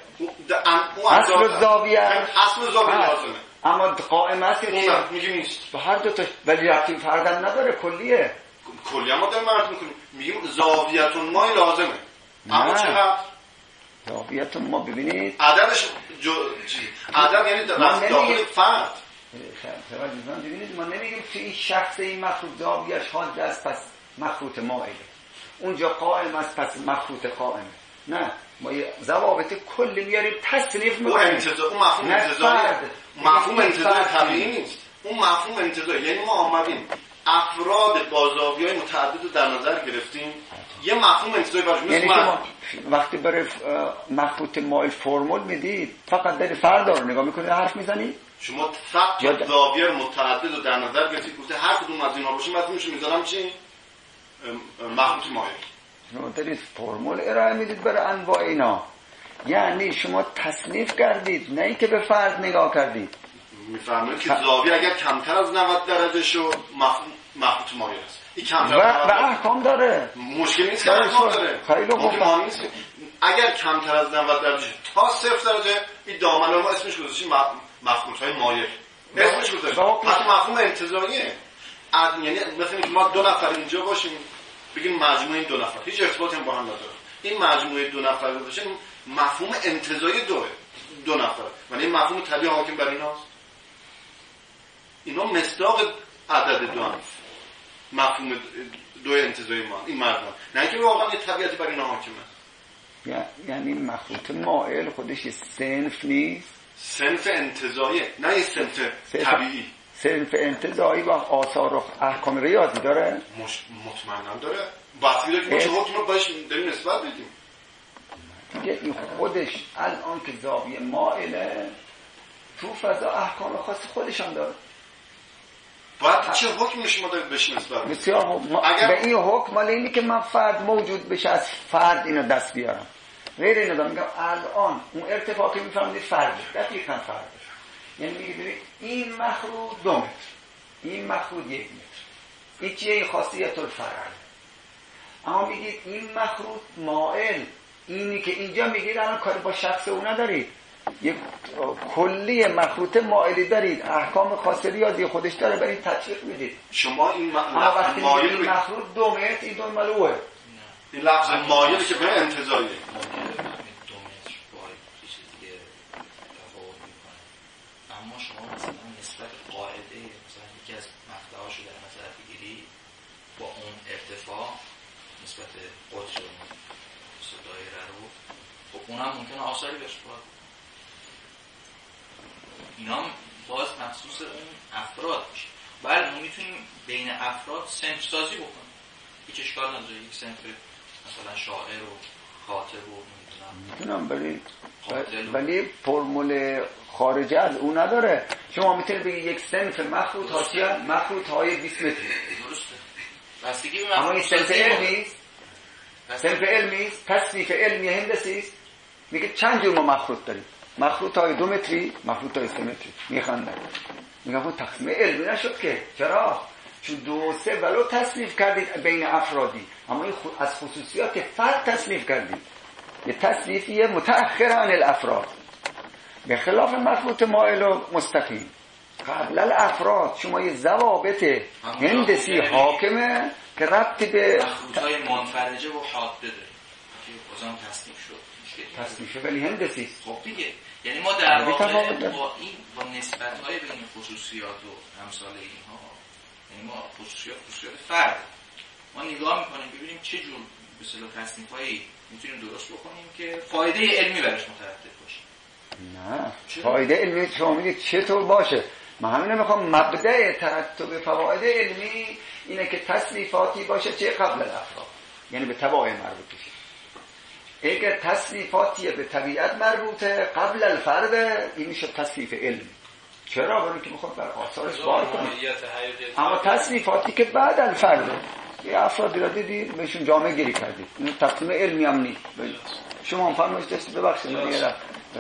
اصل زاویه اصل زاویه لازمه، اما قائمه است یا نه؟ میگیم نیست. به هر دو تا، ولی ربطی فردن نداره، کلیه. کلی هم ما داریم مرد میکنیم، میگیم زاویتون ما لازمه. اما چقدر؟ زاویتون ما ببینید عددش جو... عدد یعنی داخل فرد. ببینید ما نمیگیم که این شخص این مخروط زاویه‌اش حاد است پس مخروط مائله، اونجا قائم است پس مخروط قائمه. نه، ما یه ضوابط کلی میاریم تصنیف میکنیم. اون انتزاع، اون مفهوم انتزاعی، مفهوم انتزاع طبیعی نیست. اون مفهوم انتزاعی یعنی ما آمدیم افراد با زاویه‌های متعدد در نظر گرفتیم، یه مفهوم انتزاعی براش. یعنی شما وقتی برای مخروط مائل فرمول میدید فقط در فرد رو نگاه میکنید حرف میزنید. شما صد زاویه متعدد رو در نظر گرفتید، گفته هر کدوم از اینا باشه مثلا میشه میذارم چی؟ مخروط مائل. شما دارید فرمول ارائه میدید برای انواع اینا، یعنی شما تصنیف کردید، نه اینکه به فرد نگاه کردید. میفهمید که زاویه اگر کمتر از نود درجه شد مخروط مائل است. این کمتر و, و احکام داره، مشکل نیست که احکام داره. خیلی خوب. اگر کمتر از نود درجه تا صفر درجه این دامنه ما اسمش گذاشتیم مخروط های مائل، اسمش گذاشتیم. پس مفهوم انتزاعیه. یعنی مثلا که ما دو نفر اینجا باشیم بگیم مجموعه این دو نفر هیچ ارتباطی با هم نداره، این مجموعه دو نفر باشه مفهوم انتزاعی دوه دو نفر، یعنی این مفهوم طبیعی حاکم بر ایناست. اینا مصداق عدد دو هم مفهوم دو انتزاعی ما این مردم، نه اینکه واقعا یه طبیعتی بر اینا حاکمه. یعنی مخروط مائل خودش صنف نیست، صنف انتزاعیه، نه یه صنف طبیعی. صنف انتزاعی و آثار و احکام ریاضی داره؟ مش... مطمئنم داره. بحثی داره که ما چه حکم رو باش داریم نسبت بدیم. دیگه این خودش الان که زاویه مائله تو فضا احکام خاص خودش هم داره. باید چه حکمی شما دارید بهش نسبت؟ بسیار خوب. ما اگر... به این حکم مال اینی که من فرد موجود بشه از فرد اینو دست بیارم. غیر اینو دارم میگم الان اون ارتفاع که میفهمید فرد دقیقاً فرد. یعنی میگید این مخروط دو متر، این مخروط یک متر، این چیه خاصیت الفرع. اما میگید این مخروط مائل، اینی که اینجا میگید الان کاری با شخص او ندارید، یک کلی مخروط مائلی دارید، احکام خاص ریاضی خودش داره، برید تطبیق میدید. شما این لفظ مائل این مخروط دو متر، این دو مال اوه. این لفظ مائل که به انتزاعیه. اما شما مثلا نسبت قاعده مثلا یکی از مقطعاشو در نظر بگیری با اون ارتفاع نسبت قطر دایره رو، خب اونم ممکنه آثاری بهش باید اینا باز مخصوص اون افراد میشه. بله ما میتونیم بین افراد صنف سازی بکنیم، هیچ اشکال نداره، یک صنف مثلا شاعر و کاتب و میتونم ولی ولی فرمول خارجه از اون نداره. شما میتونید بگید یک صنف مخروط ها چیه؟ مخروط های بیست متری. درسته. بستگی به اما این صنف علمی است. صنف علمی است، تصنیف علمی هندسی است. میگه چند جور ما مخروط داریم؟ مخروط های دو متری، مخروط های سه متری. میخوندن. میگم اون تقسیم علمی نشد که. چرا؟ چون دو سه ولو تصنیف کردید بین افرادی، اما این از خصوصیات فرد تصنیف کردید. یه تصنیفیه متأخر عن الافراد، به خلاف مخروط مائل و مستقیم. قبل الافراد شما یه ضوابط هندسی حاکمه که ربطی به مخروط‌های منفرجه و حاده داره که بازم تصنیف شد. تصنیف شد ولی هندسی. خب دیگه یعنی ما در واقع با این با نسبت‌های بین خصوصیات و امثال اینها، یعنی ما خصوصیات خصوصیات فرد ما نگاه می‌کنیم ببینیم چه جور به اصطلاح تصنیف‌هایی میتونیم درست بکنیم که فایده علمی برش مترتب باشه. نه فایده علمی شما میگید چطور باشه؟ من همینو میخوام مبدأ ترتب فواید علمی اینه که تصنیفاتی باشه چه قبل الافراد، یعنی به تبع مربوط بشه. اگر تصنیفاتی به طبیعت مربوطه قبل الفرد، این میشه تصنیف علمی. چرا؟ برای اینکه میخواد بر آثارش بار کنه. اما تصنیفاتی که بعد الفرد، یه افرادی را دیدید بهشون جامعه گیری کردید، این تقسیم علمی هم نیست. شما هم فرمایش داشتید ببخشید ماهیت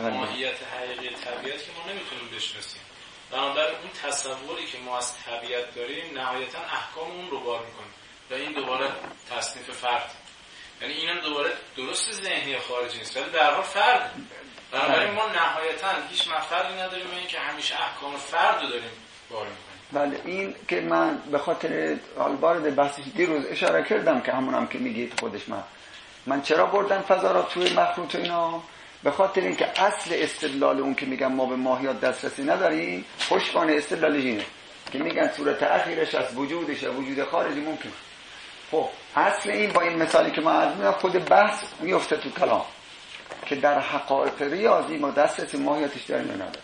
حقیقی طبیعت که ما نمیتونیم بشناسیم، بنابراین اون تصوری که ما از طبیعت داریم نهایتا احکام اون رو بار میکنه و این دوباره تصنیف فرد، یعنی اینم دوباره درست ذهنی خارجی نیست ولی در حال فرد. بنابراین ما نهایتا هیچ مفردی نداریم این که همیشه احکام فرد رو داریم بار میکنیم. بله این که من به خاطر الوارد بحثش دیروز اشاره کردم که همونم که میگید خودش من من چرا بردن فضا را توی مخروط اینا؟ به خاطر اینکه اصل استدلال اون که میگن ما به ماهیات دسترسی نداریم پشتوانه استدلالش اینه که میگن صورت اخیرش از وجودش و وجود خارجی ممکن. خب اصل این با این مثالی که من عرض می‌کنم خود بحث میفته تو کلام که در حقایق ریاضی ما دسترسی ماهیاتش داریم یا نداریم.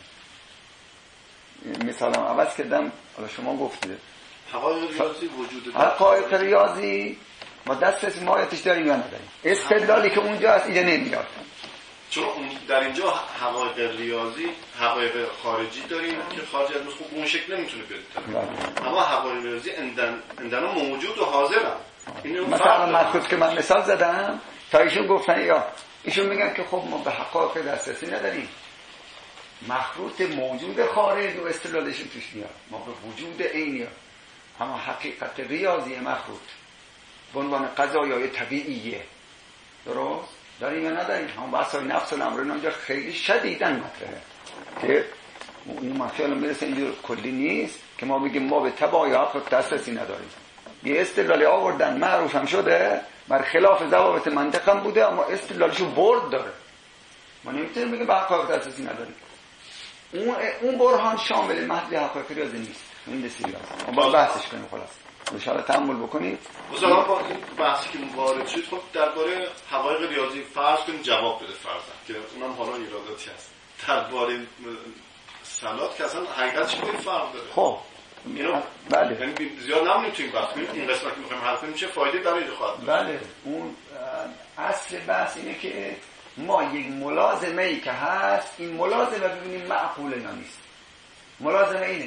مثلا عوض کردم، حالا شما گفتید حقایق ریاضی وجود داره. حقایق ریاضی ما دسترسی ماهیاتش داریم یا نداریم. استدلالی که اونجا هست اینجا نمیاد. چون در اینجا حقایق ریاضی حقایق خارجی داریم که خارج از خوب اون شکل نمیتونه بیاد، اما حقایق ریاضی اندن اندنا موجود و حاضرن. اینو مثلا مخصوص که من مثال زدم تا ایشون گفتن یا ایشون میگن که خب ما به حقایق دسترسی نداریم، مخروط موجود خارج و استدلالشون توش میاد، ما به وجود عینی، اما حقیقت ریاضی مخروط به عنوان قضایای طبیعیه درست داریم یا نداریم. هم بحثای نفس و امر اینجا خیلی شدیدن مطرحه که این مسائل میرسه اینجور کلی نیست که ما بگیم ما به تبعات دسترسی نداریم. یه استدلالی آوردن معروف هم شده بر خلاف ضوابط منطق هم بوده اما استدلالشو برد داره، ما نمیتونیم بگیم به حقایق دسترسی نداریم. اون اون برهان شامل محض حقایق ریاضی نیست، این دسیاری است. ما با بحثش کنیم خلاص ان شاء الله تأمل بکنید. مثلا با این بحثی که وارد شد خب درباره حقایق ریاضی فرض کنید جواب بده فرضاً که اونم حالا ایراداتی هست. درباره صلات که اصلا حقیقتش خیلی فرق داره. خب اینو بله یعنی زیاد نمونیم تو این بحث. این قسمت که می‌خوایم حل کنیم چه فایده برای خواهد داشت. بله اون اصل بحث اینه که ما یک ملازمه ای که هست این ملازمه ببینیم معقول نیست. ملازمه اینه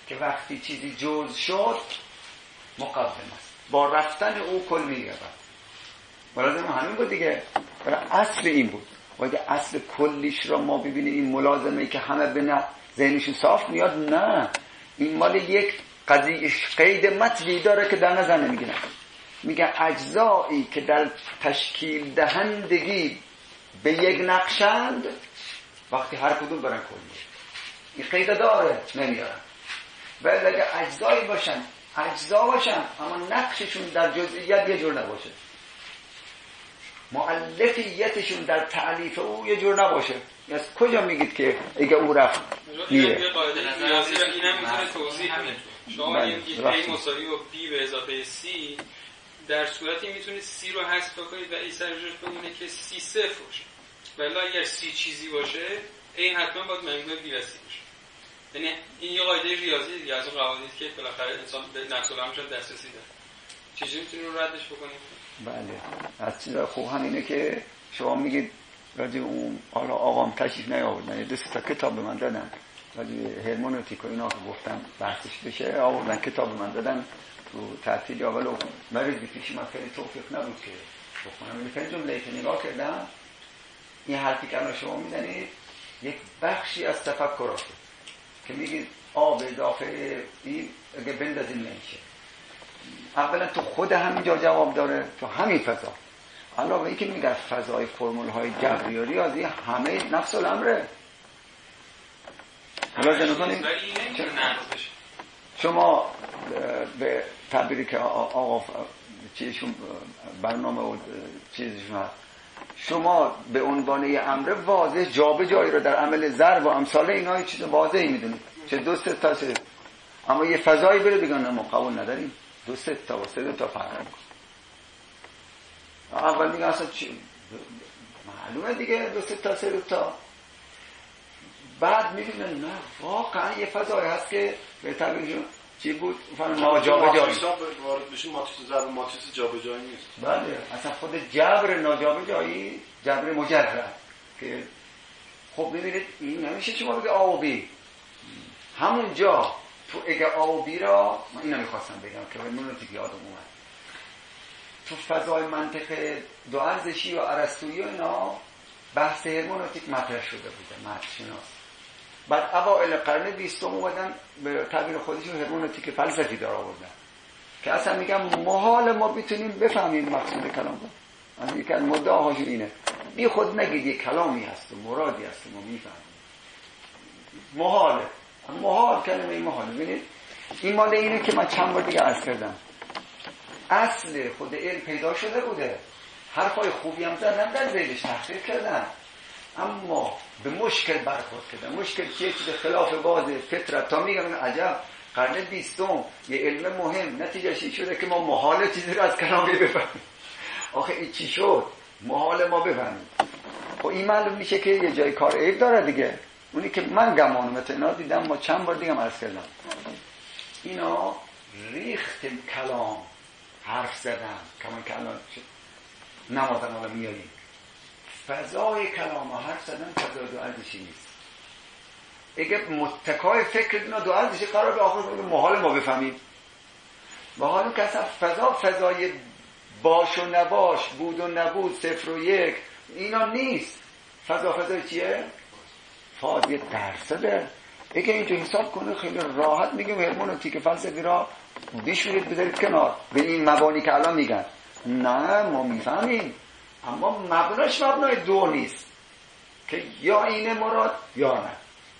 که وقتی چیزی جز شد مقدم است، با رفتن او کل میگرد. برای ما همین بود دیگه، برای اصل این بود. و اگه اصل کلیش را ما ببینیم این ملازمه که همه به ذهنشون صاف میاد، نه، این مال یک قضیه قید مطلبی داره که در نظر نمیگیرن. میگن اجزایی که در تشکیل دهندگی به یک نقشند وقتی هر کدوم برن کلیه این قید داره نمیارن. ولی اگه اجزایی باشن اجزا باشن اما نقششون در جزئیات یه جور نباشه، مؤلفیتشون در تعلیف او یه جور نباشه، از کجا میگید که اگه او رفت میره؟ یه قاعده ریاضی و اینم میتونه توضیح همین. شما میگید A مساوی با B به اضافه C، در صورتی میتونید C رو حذف کنید و A سر جاش بمونه که C صفر باشه. ولی اگر C چیزی باشه A حتما باید مجموع B و C باشه. یعنی این یه قاعده ریاضی دیگه از اون قواعدی که بالاخره انسان به نفس الامرش دسترسی داره. چجوری میتونید رو ردش بکنید؟ بله، از چیزای خوب همینه که شما میگید راجع اون حالا آقام تشریف نیاوردن، دو سه تا کتاب به من دادن راجع هرمنوتیک و اینا که گفتم بحثش بشه، آوردن کتاب به من دادن تو تعطیلی اول و مریضی پیشی من خیلی توفیق نبود که بخونم. این خیلی جمله که نگاه کردم، این حرفی که شما میزنید یک بخشی از تفکراته که میگید آب اضافه این اگه بندازیم نمیشه. اولا تو خود همینجا جواب داره، تو همین فضا. علاوه اینکه میگه فضای فرمول های جبری و ریاضی همه نفس الامره. ملاحظه می‌کنید شما به تعبیری که آقا چیزشون برنامه و چیزشون هست، شما به عنوان یه امر واضح جابجایی رو در عمل ضرب و امثال اینا چیز واضحی میدونید، چه دو سه تا سه، اما یه فضایی بره بگن ما قبول نداریم، دو سه تا و سه تا فرق می‌کنه. اول میگه اصلا چی معلومه دیگه دو سه تا سه تا، بعد میبینن نه واقعا یه فضایی هست که به تعبیرشون چی بود ما جابجایی وارد بشیم، ماتریس ضرب ماتریس جابجایی نیست. بله اصلا خود جبر ناجابجایی جبر مجرد که خب ببینید این نمیشه شما بگه آ و بی همونجا تو اگه آ و بی را من اینو میخواستم بگم که هرمنوتیک یادم اومد، تو فضای منطق دو ارزشی و ارسطویی و اینا بحث هرمنوتیک مطرح شده بوده، متن شناس. بعد اوایل قرن بیستم اومدن به تعبیر خودشون هرمنوتیک فلسفی در آوردن که اصلا میگم محال ما بتونیم بفهمیم مقصود کلام رو. از یک از مدعاهاشون اینه بی خود نگید یک کلامی هست و مرادی هست ما میفهمیم، محاله. محال کلمه محال. ببینید این مال اینه که من چند بار دیگه عرض کردم، اصل خود علم پیدا شده بوده، حرفای خوبی هم زدن در زیدش تحقیق کردن، اما به مشکل برخورد کردن. مشکل چیه؟ چیز خلاف باز فطرت. تا میگم عجب قرن بیستم یه علم مهم نتیجهش این شده که ما محال چیزی رو از کلامی بفهمیم. آخه این چی شد؟ محال ما بفهمیم. خب این معلوم میشه که یه جای کار عیب داره دیگه. اونی که من گمانم اینا دیدم، ما چند بار دیگه عرض کردم، اینا ریخت کلام حرف زدن کمان که الان نمازم حالا میاریم فضای کلام ها حرف زدن فضای دو ارزشی نیست. اگه متکای فکر اینا دو ارزشی قرار به آخر محال ما بفهمیم، و حالا که اصلا فضا فضای باش و نباش، بود و نبود، صفر و یک اینا نیست. فضا فضای چیه؟ فاز یه درصده. اگه اینجا حساب کنه خیلی راحت میگم هرمنوتیک فلسفی را بیشورید بذارید کنار به این مبانی که الان میگن. نه ما میفهمیم، اما مبناش مبنای دو نیست که یا اینه مراد یا نه.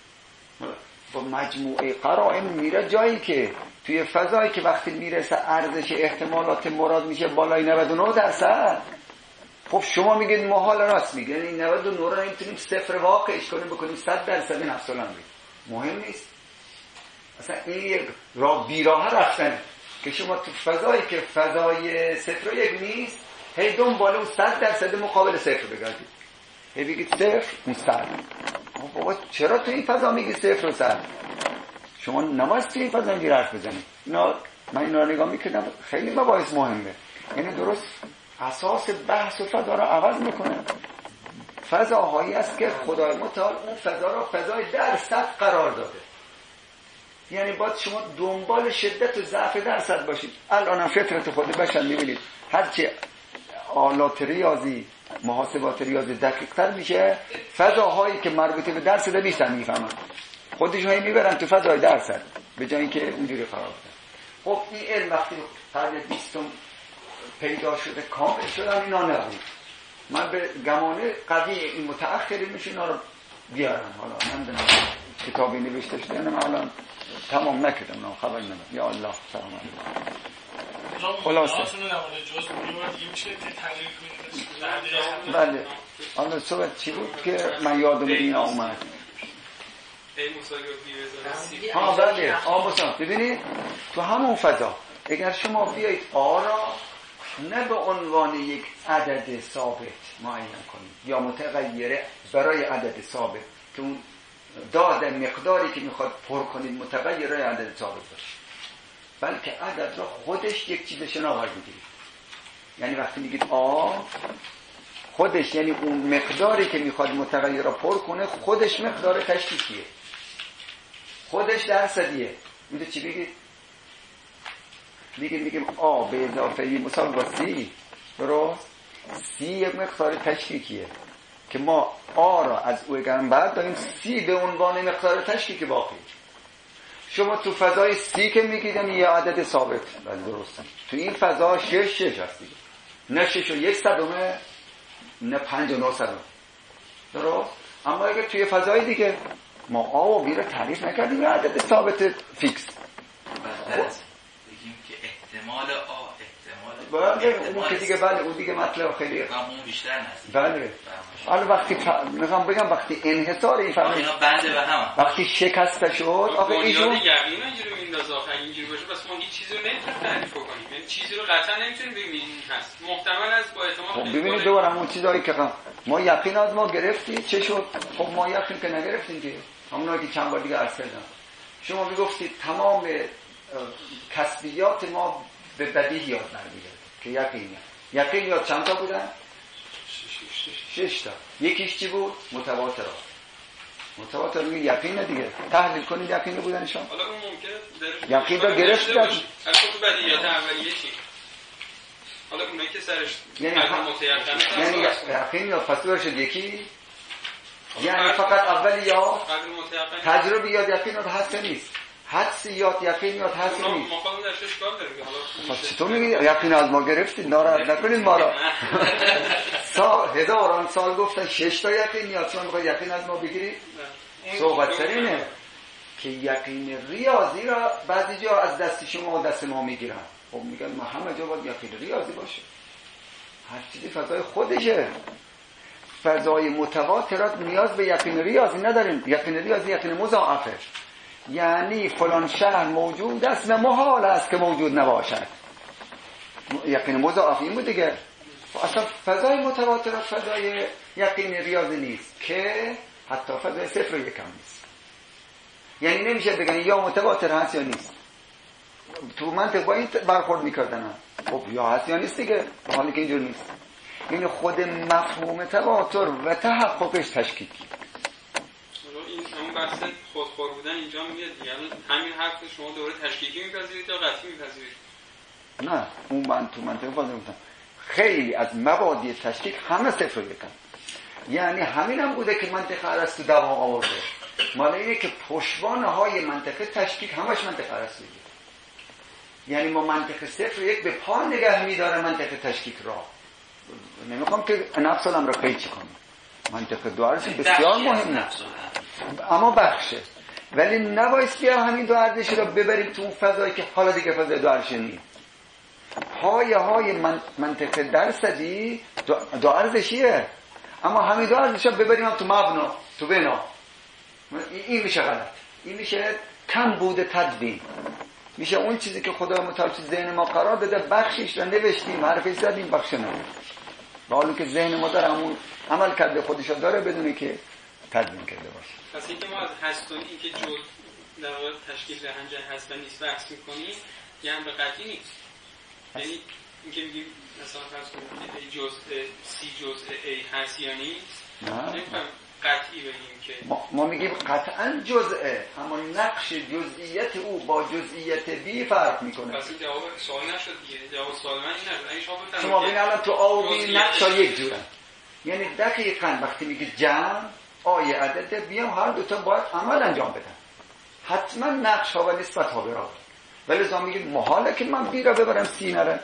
با مجموعه قرائن میره جایی که توی فضایی که وقتی میرسه ارزش احتمالات مراد میشه بالای نود و نه درصد. خب شما میگید محال، راست میگید، این نود و نه رو نمیتونیم صفر واقعش کنیم بکنیم صد درصد نفس الامر. مهم نیست اصلا. این یک راه بیراه رفتن که شما تو فضایی که فضای صفر و یک نیست هی دنبال اون صد درصد مقابل صفر بگردید، هی بگید صفر اون صد. بابا چرا تو این فضا میگی صفر و صد؟ شما نماز تو این فضا اینجوری حرف بزنید. اینا من اینا رو نگاه میکردم، خیلی مباحث مهمه، یعنی درست اساس بحث و فضا رو عوض میکنه. فضاهایی است که خدای متعال اون فضا رو فضای درصد قرار داده. یعنی باید شما دنبال شدت و ضعف درصد باشید. الان فطرت خود بشر میبینید هرچی آلات ریاضی محاسبات ریاضی دقیق تر میشه، فضاهایی که مربوطه به درصد نیستن میفهمن، خودشون هی میبرن تو فضای درصد به جای اینکه اونجوری قرار بدن. خب این علم وقتی قرن بیستم پیدا شده کامل شدن اینا نبود. من به گمانه قوی این متأخری میشه اینا رو بیارم. حالا نمیدونم کتابی نوشته شده نه، من الان تمام نکردم، نه خبر ندارم. یا الله سلام علیکم. خلاصه بله. حالا صحبت چی بود که من یادم این آمد؟ ها بله آموزان. ببینید تو همون فضا اگر شما بیایید آ را نه به عنوان یک عدد ثابت معین کنید یا متغیره برای عدد ثابت که اون داد مقداری که میخواد پر کنید متغیره عدد ثابت باشه، بلکه عدد را خودش یک چیز شناور بگیرید. یعنی وقتی میگید آ خودش، یعنی اون مقداری که میخواد متغیر را پر کنه خودش مقدار تشکیکیه، خودش درصدیه. میدونی چی بگید؟ میگیم میگیم آ به اضافه مساوی با سی، درست؟ سی یک مقدار تشکیکیه که ما آ را از او گرم بعد داریم سی به عنوان مقدار تشکیک باقی. شما تو فضای سی که میگید یه عدد ثابت، بله درسته. تو این فضا شش شش هست دیگه، نه شش و یک صدمه نه پنج و نه صدم، درست؟ اما اگه توی فضای دیگه ما آ و بی را تعریف نکردیم یه عدد ثابت فیکس. بگیم که احتمال آ احتمال بله اون که دیگه بله اون دیگه مطلب خیلی اون بیشتر نزدیک. بله حالا وقتی ف... میخوام بگم وقتی انحصار این فهمید اینا بنده به هم وقتی شکسته شد آخه ایشون یقینا اینجوری میندازه آخه اینجوری باشه بس ما هیچ چیزی رو نمیتونیم تعریف کنیم، یعنی چیزی رو قطعا نمیتونیم بگیم این هست، محتمل است با احتمال. خب ببینید دوباره همون چیزایی که ما یقین از ما گرفتیم چه شد؟ خب ما یقین که نگرفتیم که همونایی که چند بار دیگه عرض کردم. شما میگفتید تمام کسبیات ما به بدیهیات برمیگرده که یقینه. یقینیات چند تا بودن؟ شش تا. یکیش چی بود؟ متواتر. متواتر میگه یقینه دیگه. تحلیل کنید یقینه بودنشان. حالا اون ممکنه یقین رو گرفت داشت. از تو بدیهیات اولیه چی؟ حالا اونایی که سرش یعنی متیقن یعنی یقین یا فصل شد یکی، یعنی فقط اول یا تجربه یاد یقین رو هست نیست، حدس یاد یقین یاد هست نیست. ما خودمون درش اشکال داریم حالا چطور میگی یقین از ما گرفتید؟ ناراحت نکنید ما را. سال هزاران سال گفتن شش تا یقین یاد، شما میخواید یقین از ما بگیرید؟ صحبت سر اینه که یقین ریاضی را بعضی جا از دست شما و دست ما میگیرن. خب میگن ما همه جا باید یقین ریاضی باشه، هر چیزی فضای خودشه. فضای متواترات نیاز به یقین ریاضی نداریم. یقین ریاضی یقین مضاعفه، یعنی فلان شهر موجود است و محال است که موجود نباشد. یقین مضاعف این بود دیگه. اصلا فضای متواترات فضای یقین ریاضی نیست که حتی فضای صفر و یکم نیست. یعنی نمیشه بگن یا متواتر هست یا نیست. تو منطق با این برخورد میکردن خب یا هست یا نیست دیگه، حالی که اینجور نیست. یعنی خود مفهوم تواتر و تحققش تشکیکی. این همون بحث خودخوار بودن اینجا میاد، یعنی همین حرف شما دوره تشکیکی میپذیرید یا قطعی میپذیرید؟ نه اون من تو منطقه بازی میگم خیلی از مبادی تشکیک همه صفر یکن. یعنی همین هم بوده که منطقه ارسطو دوام آورده. مال اینه که پشتوانه های منطقه تشکیک همش منطقه ارسطویه. یعنی ما منطقه صفر یک به پا نگه میداره منطقه تشکیک را. نمیخوام که نفسالم را پیچی کنم، منطقه دو ارزش بسیار مهمه اما بخشه، ولی نبایست که همین دو ارزش را ببریم تو اون فضایی که حالا دیگه فضای دو ارزش نیست. پایه های من منطقه درصدی دو, دو ارزشیه، اما همین دو ارزش را ببریم هم تو مبنا تو بنا. این میشه غلط، این میشه کم بوده تدوین، میشه اون چیزی که خدا متعال تو ذهن ما قرار داده بخشش را نوشتیم حرفی زدیم بخش نمید، با حالی که ذهن ما داره همون عمل کرده خودش داره بدونه که تدوین کرده باشه. پس اینکه ما از هست و این که جز در واقع تشکیل رهنجه هست و نیست بحث میکنیم یه امر قطعی نیست. یعنی اینکه میگیم مثلا فرض کنیم جزء سی جزء ای هست یا نیست، نمیفهم قطعی بگیم که ما, ما میگیم قطعا جزئه، اما نقش جزئیت او با جزئیت بی فرق میکنه. پس این جواب سوال نشد دیگه. جواب سوال من این نشد. اگه شما بفهمید شما ببین الان تو آ و بی نقش ها یک جورن، یعنی دقیقاً وقتی میگه جمع آیه عدده بیام هر دوتا باید عمل انجام بدن، حتما نقش ها و نسبت ها برا، ولی زمان میگه محاله که من بی را ببرم سی نره.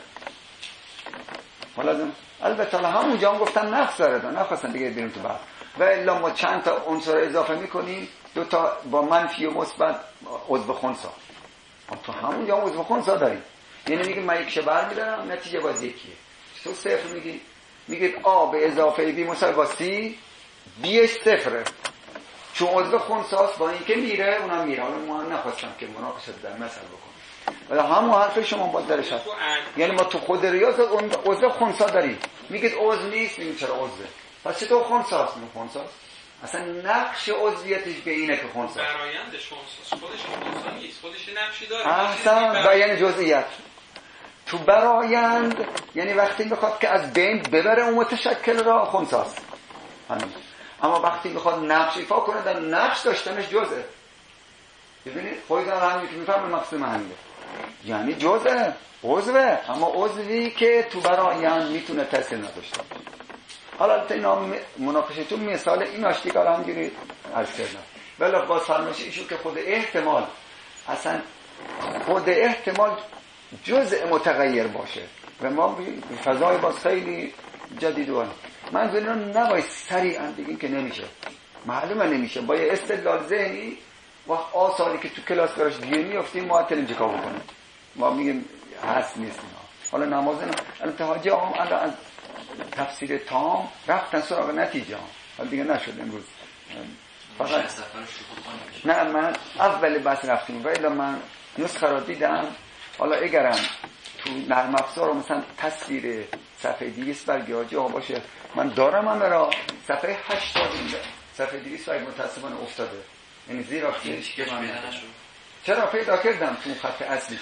حالا البته همونجا هم گفتم نقص داره، نخواستن دیگه بریم تو بعد و الا ما چند تا عنصر اضافه میکنیم، دو تا با منفی و مثبت عضو خنثی، تو همونجا عضو خنثی داریم. یعنی میگه من یک شو برمی‌دارم نتیجه باز یکیه. تو صفر میگی میگید آ به اضافه بی مساوی با سی، بیش صفره چون عضو خنثی است، با اینکه میره اونم میره. حالا ما نخواستم که مناقشه در مثل بکنم، ولی همون حرف شما باز درش هست. یعنی ما تو خود ریاض عضو خنثی داریم، میگید عضو نیست، میگید چرا عضوه؟ پس چطور خنثی است؟ خنثی است اصلا نقش عضویتش به اینه که خنثی است. برآیندش خنثی، خودش خنثی نیست، خودش نقشی داره. احسن، بیان جزئیات تو برآیند، یعنی وقتی میخواد که از بین ببره اون متشکل را خنثی است همین. اما وقتی میخواد نقش ایفا کنه در نقش داشتنش جزئه. ببینید خودتون همین که میفهمید مقصود همینه، یعنی جزئه، عضوه، اما عضوی که تو برآیند میتونه تاثیر نداشته باشه. حالا البته اینا مناقشتون مثال این آشتیکار همجوری عرض کردم، ولی با فرمایش ایشون که خود احتمال، اصلا خود احتمال جزء متغیر باشه و ما فضای باز خیلی جدید و من گفتم نباید سریعا بگیم که نمیشه، معلومه نمیشه، با یه استدلال ذهنی و آثاری که تو کلاس براش گیر میافتیم معطل اینجا کار بکنیم، ما میگیم هست نیست اینا. حالا نماز البته حاجی آقام الان از تفسیر تام رفتن سراغ نتیجه هم، حالا دیگه نشد امروز فقط نه من اول بحث رفتیم و الا من نسخه را دیدم. حالا اگرم تو نرم افزار مثلا تصویر صفحه دویست برگی حاجی آقا باشه، من دارم هم را صفحه هشتاد صفحه دویست برگی متاسفانه افتاده، یعنی زیرا که چرا پیدا کردم تو خط اصلی.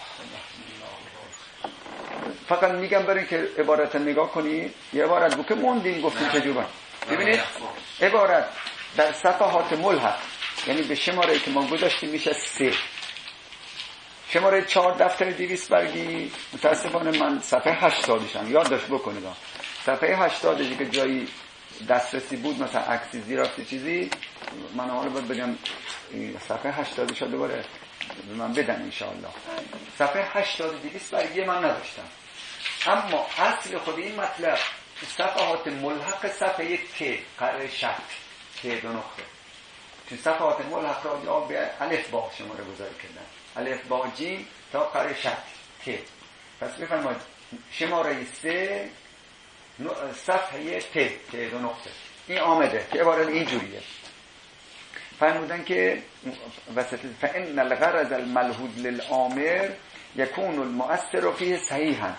فقط میگم برای که عبارت نگاه کنی، یه عبارت بود که موندیم گفتیم چجوری. ببینید عبارت در صفحات ملحق، یعنی به شماره که ما گذاشتیم میشه سه، شماره چهار دفتر دویست برگی متاسفانه من صفحه هشتادشم یادداشت بکنید، صفحه هشتادی که جایی دسترسی بود مثلا عکسی زیرافتی چیزی، من حالا باید بگم صفحه هشتادش دوباره به من بدن انشاءالله. صفحه هشتاد دویست برگی من نداشتم، اما اصل خود این مطلب صفحات ملحق صفحه ت قرار شرط ت دو نقطه تو صفحات ملحق را به الف با شماره گذاری کردن، الف با جیم تا قرار شرط ت. پس بفرمایید شماره سه صفحه ت ت دو نقطه این آمده که عبارت اینجوریه. فرمودن که وسط فإن الغرض الملحوظ للآمر يكون المؤثر فيه صحيحا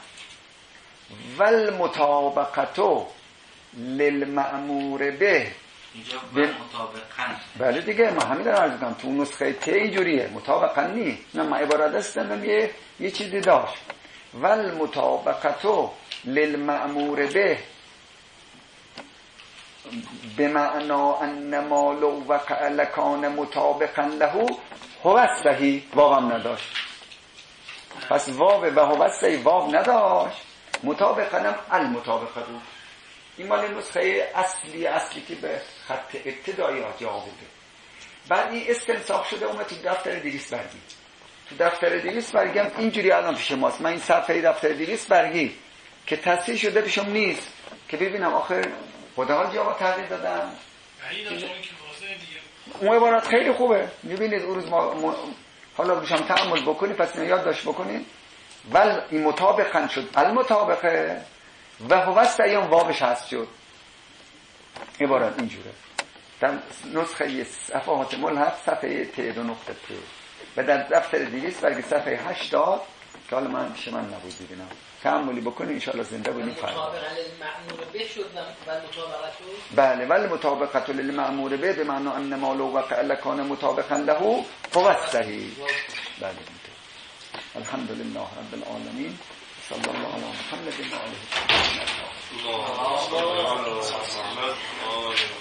والمطابقة للمأمور به. اینجا مطابقاً بله دیگه ما همین رو عرض کنم تو نسخه ت اینجوریه، مطابقاً نی نه ما عبارت استندم یه یه چیزی داشت والمطابقة للمأمور به بمعنى ان ما لو وقع لکان مطابقا له هو الصحیح. واو هم نداشت، پس واو و هو الصحیح واو نداشت، مطابقا هم المطابقه بود. این مال نسخه اصلی اصلی که به خط ابتدایی ها جا بوده. بعد این استنساخ شده اومد تو دفتر دویست برگی. تو دفتر دویست برگی هم اینجوری الان پیش ماست. من این صفحه دفتر دویست برگی که تصحیح شده پیشم نیست که ببینم آخر خدا حال جواب تغییر دادم. اون عبارت خیلی خوبه، میبینید اون روز ما م... حالا روشم تعامل بکنی پس یاد داشت بکنید. ول این مطابقا شد المطابقه و هو الصحیح واوش هست شد. عبارت اینجوره در نسخه صفحات ملحق صفحه ت دو نقطه ت و در دفتر دویست برگی صفحه هشتاد که حالا من پیش من نبود ببینم تعاملی بکنید انشاءالله زنده بودیم. مطابقه للمأمور به شد و مطابقه بله ولی مطابقه للمأمور به به معنی ان ما لو وقع لکان مطابقا له هو الصحیح. بله الحمدلله رب العالمین صلی الله علی محمد و آله.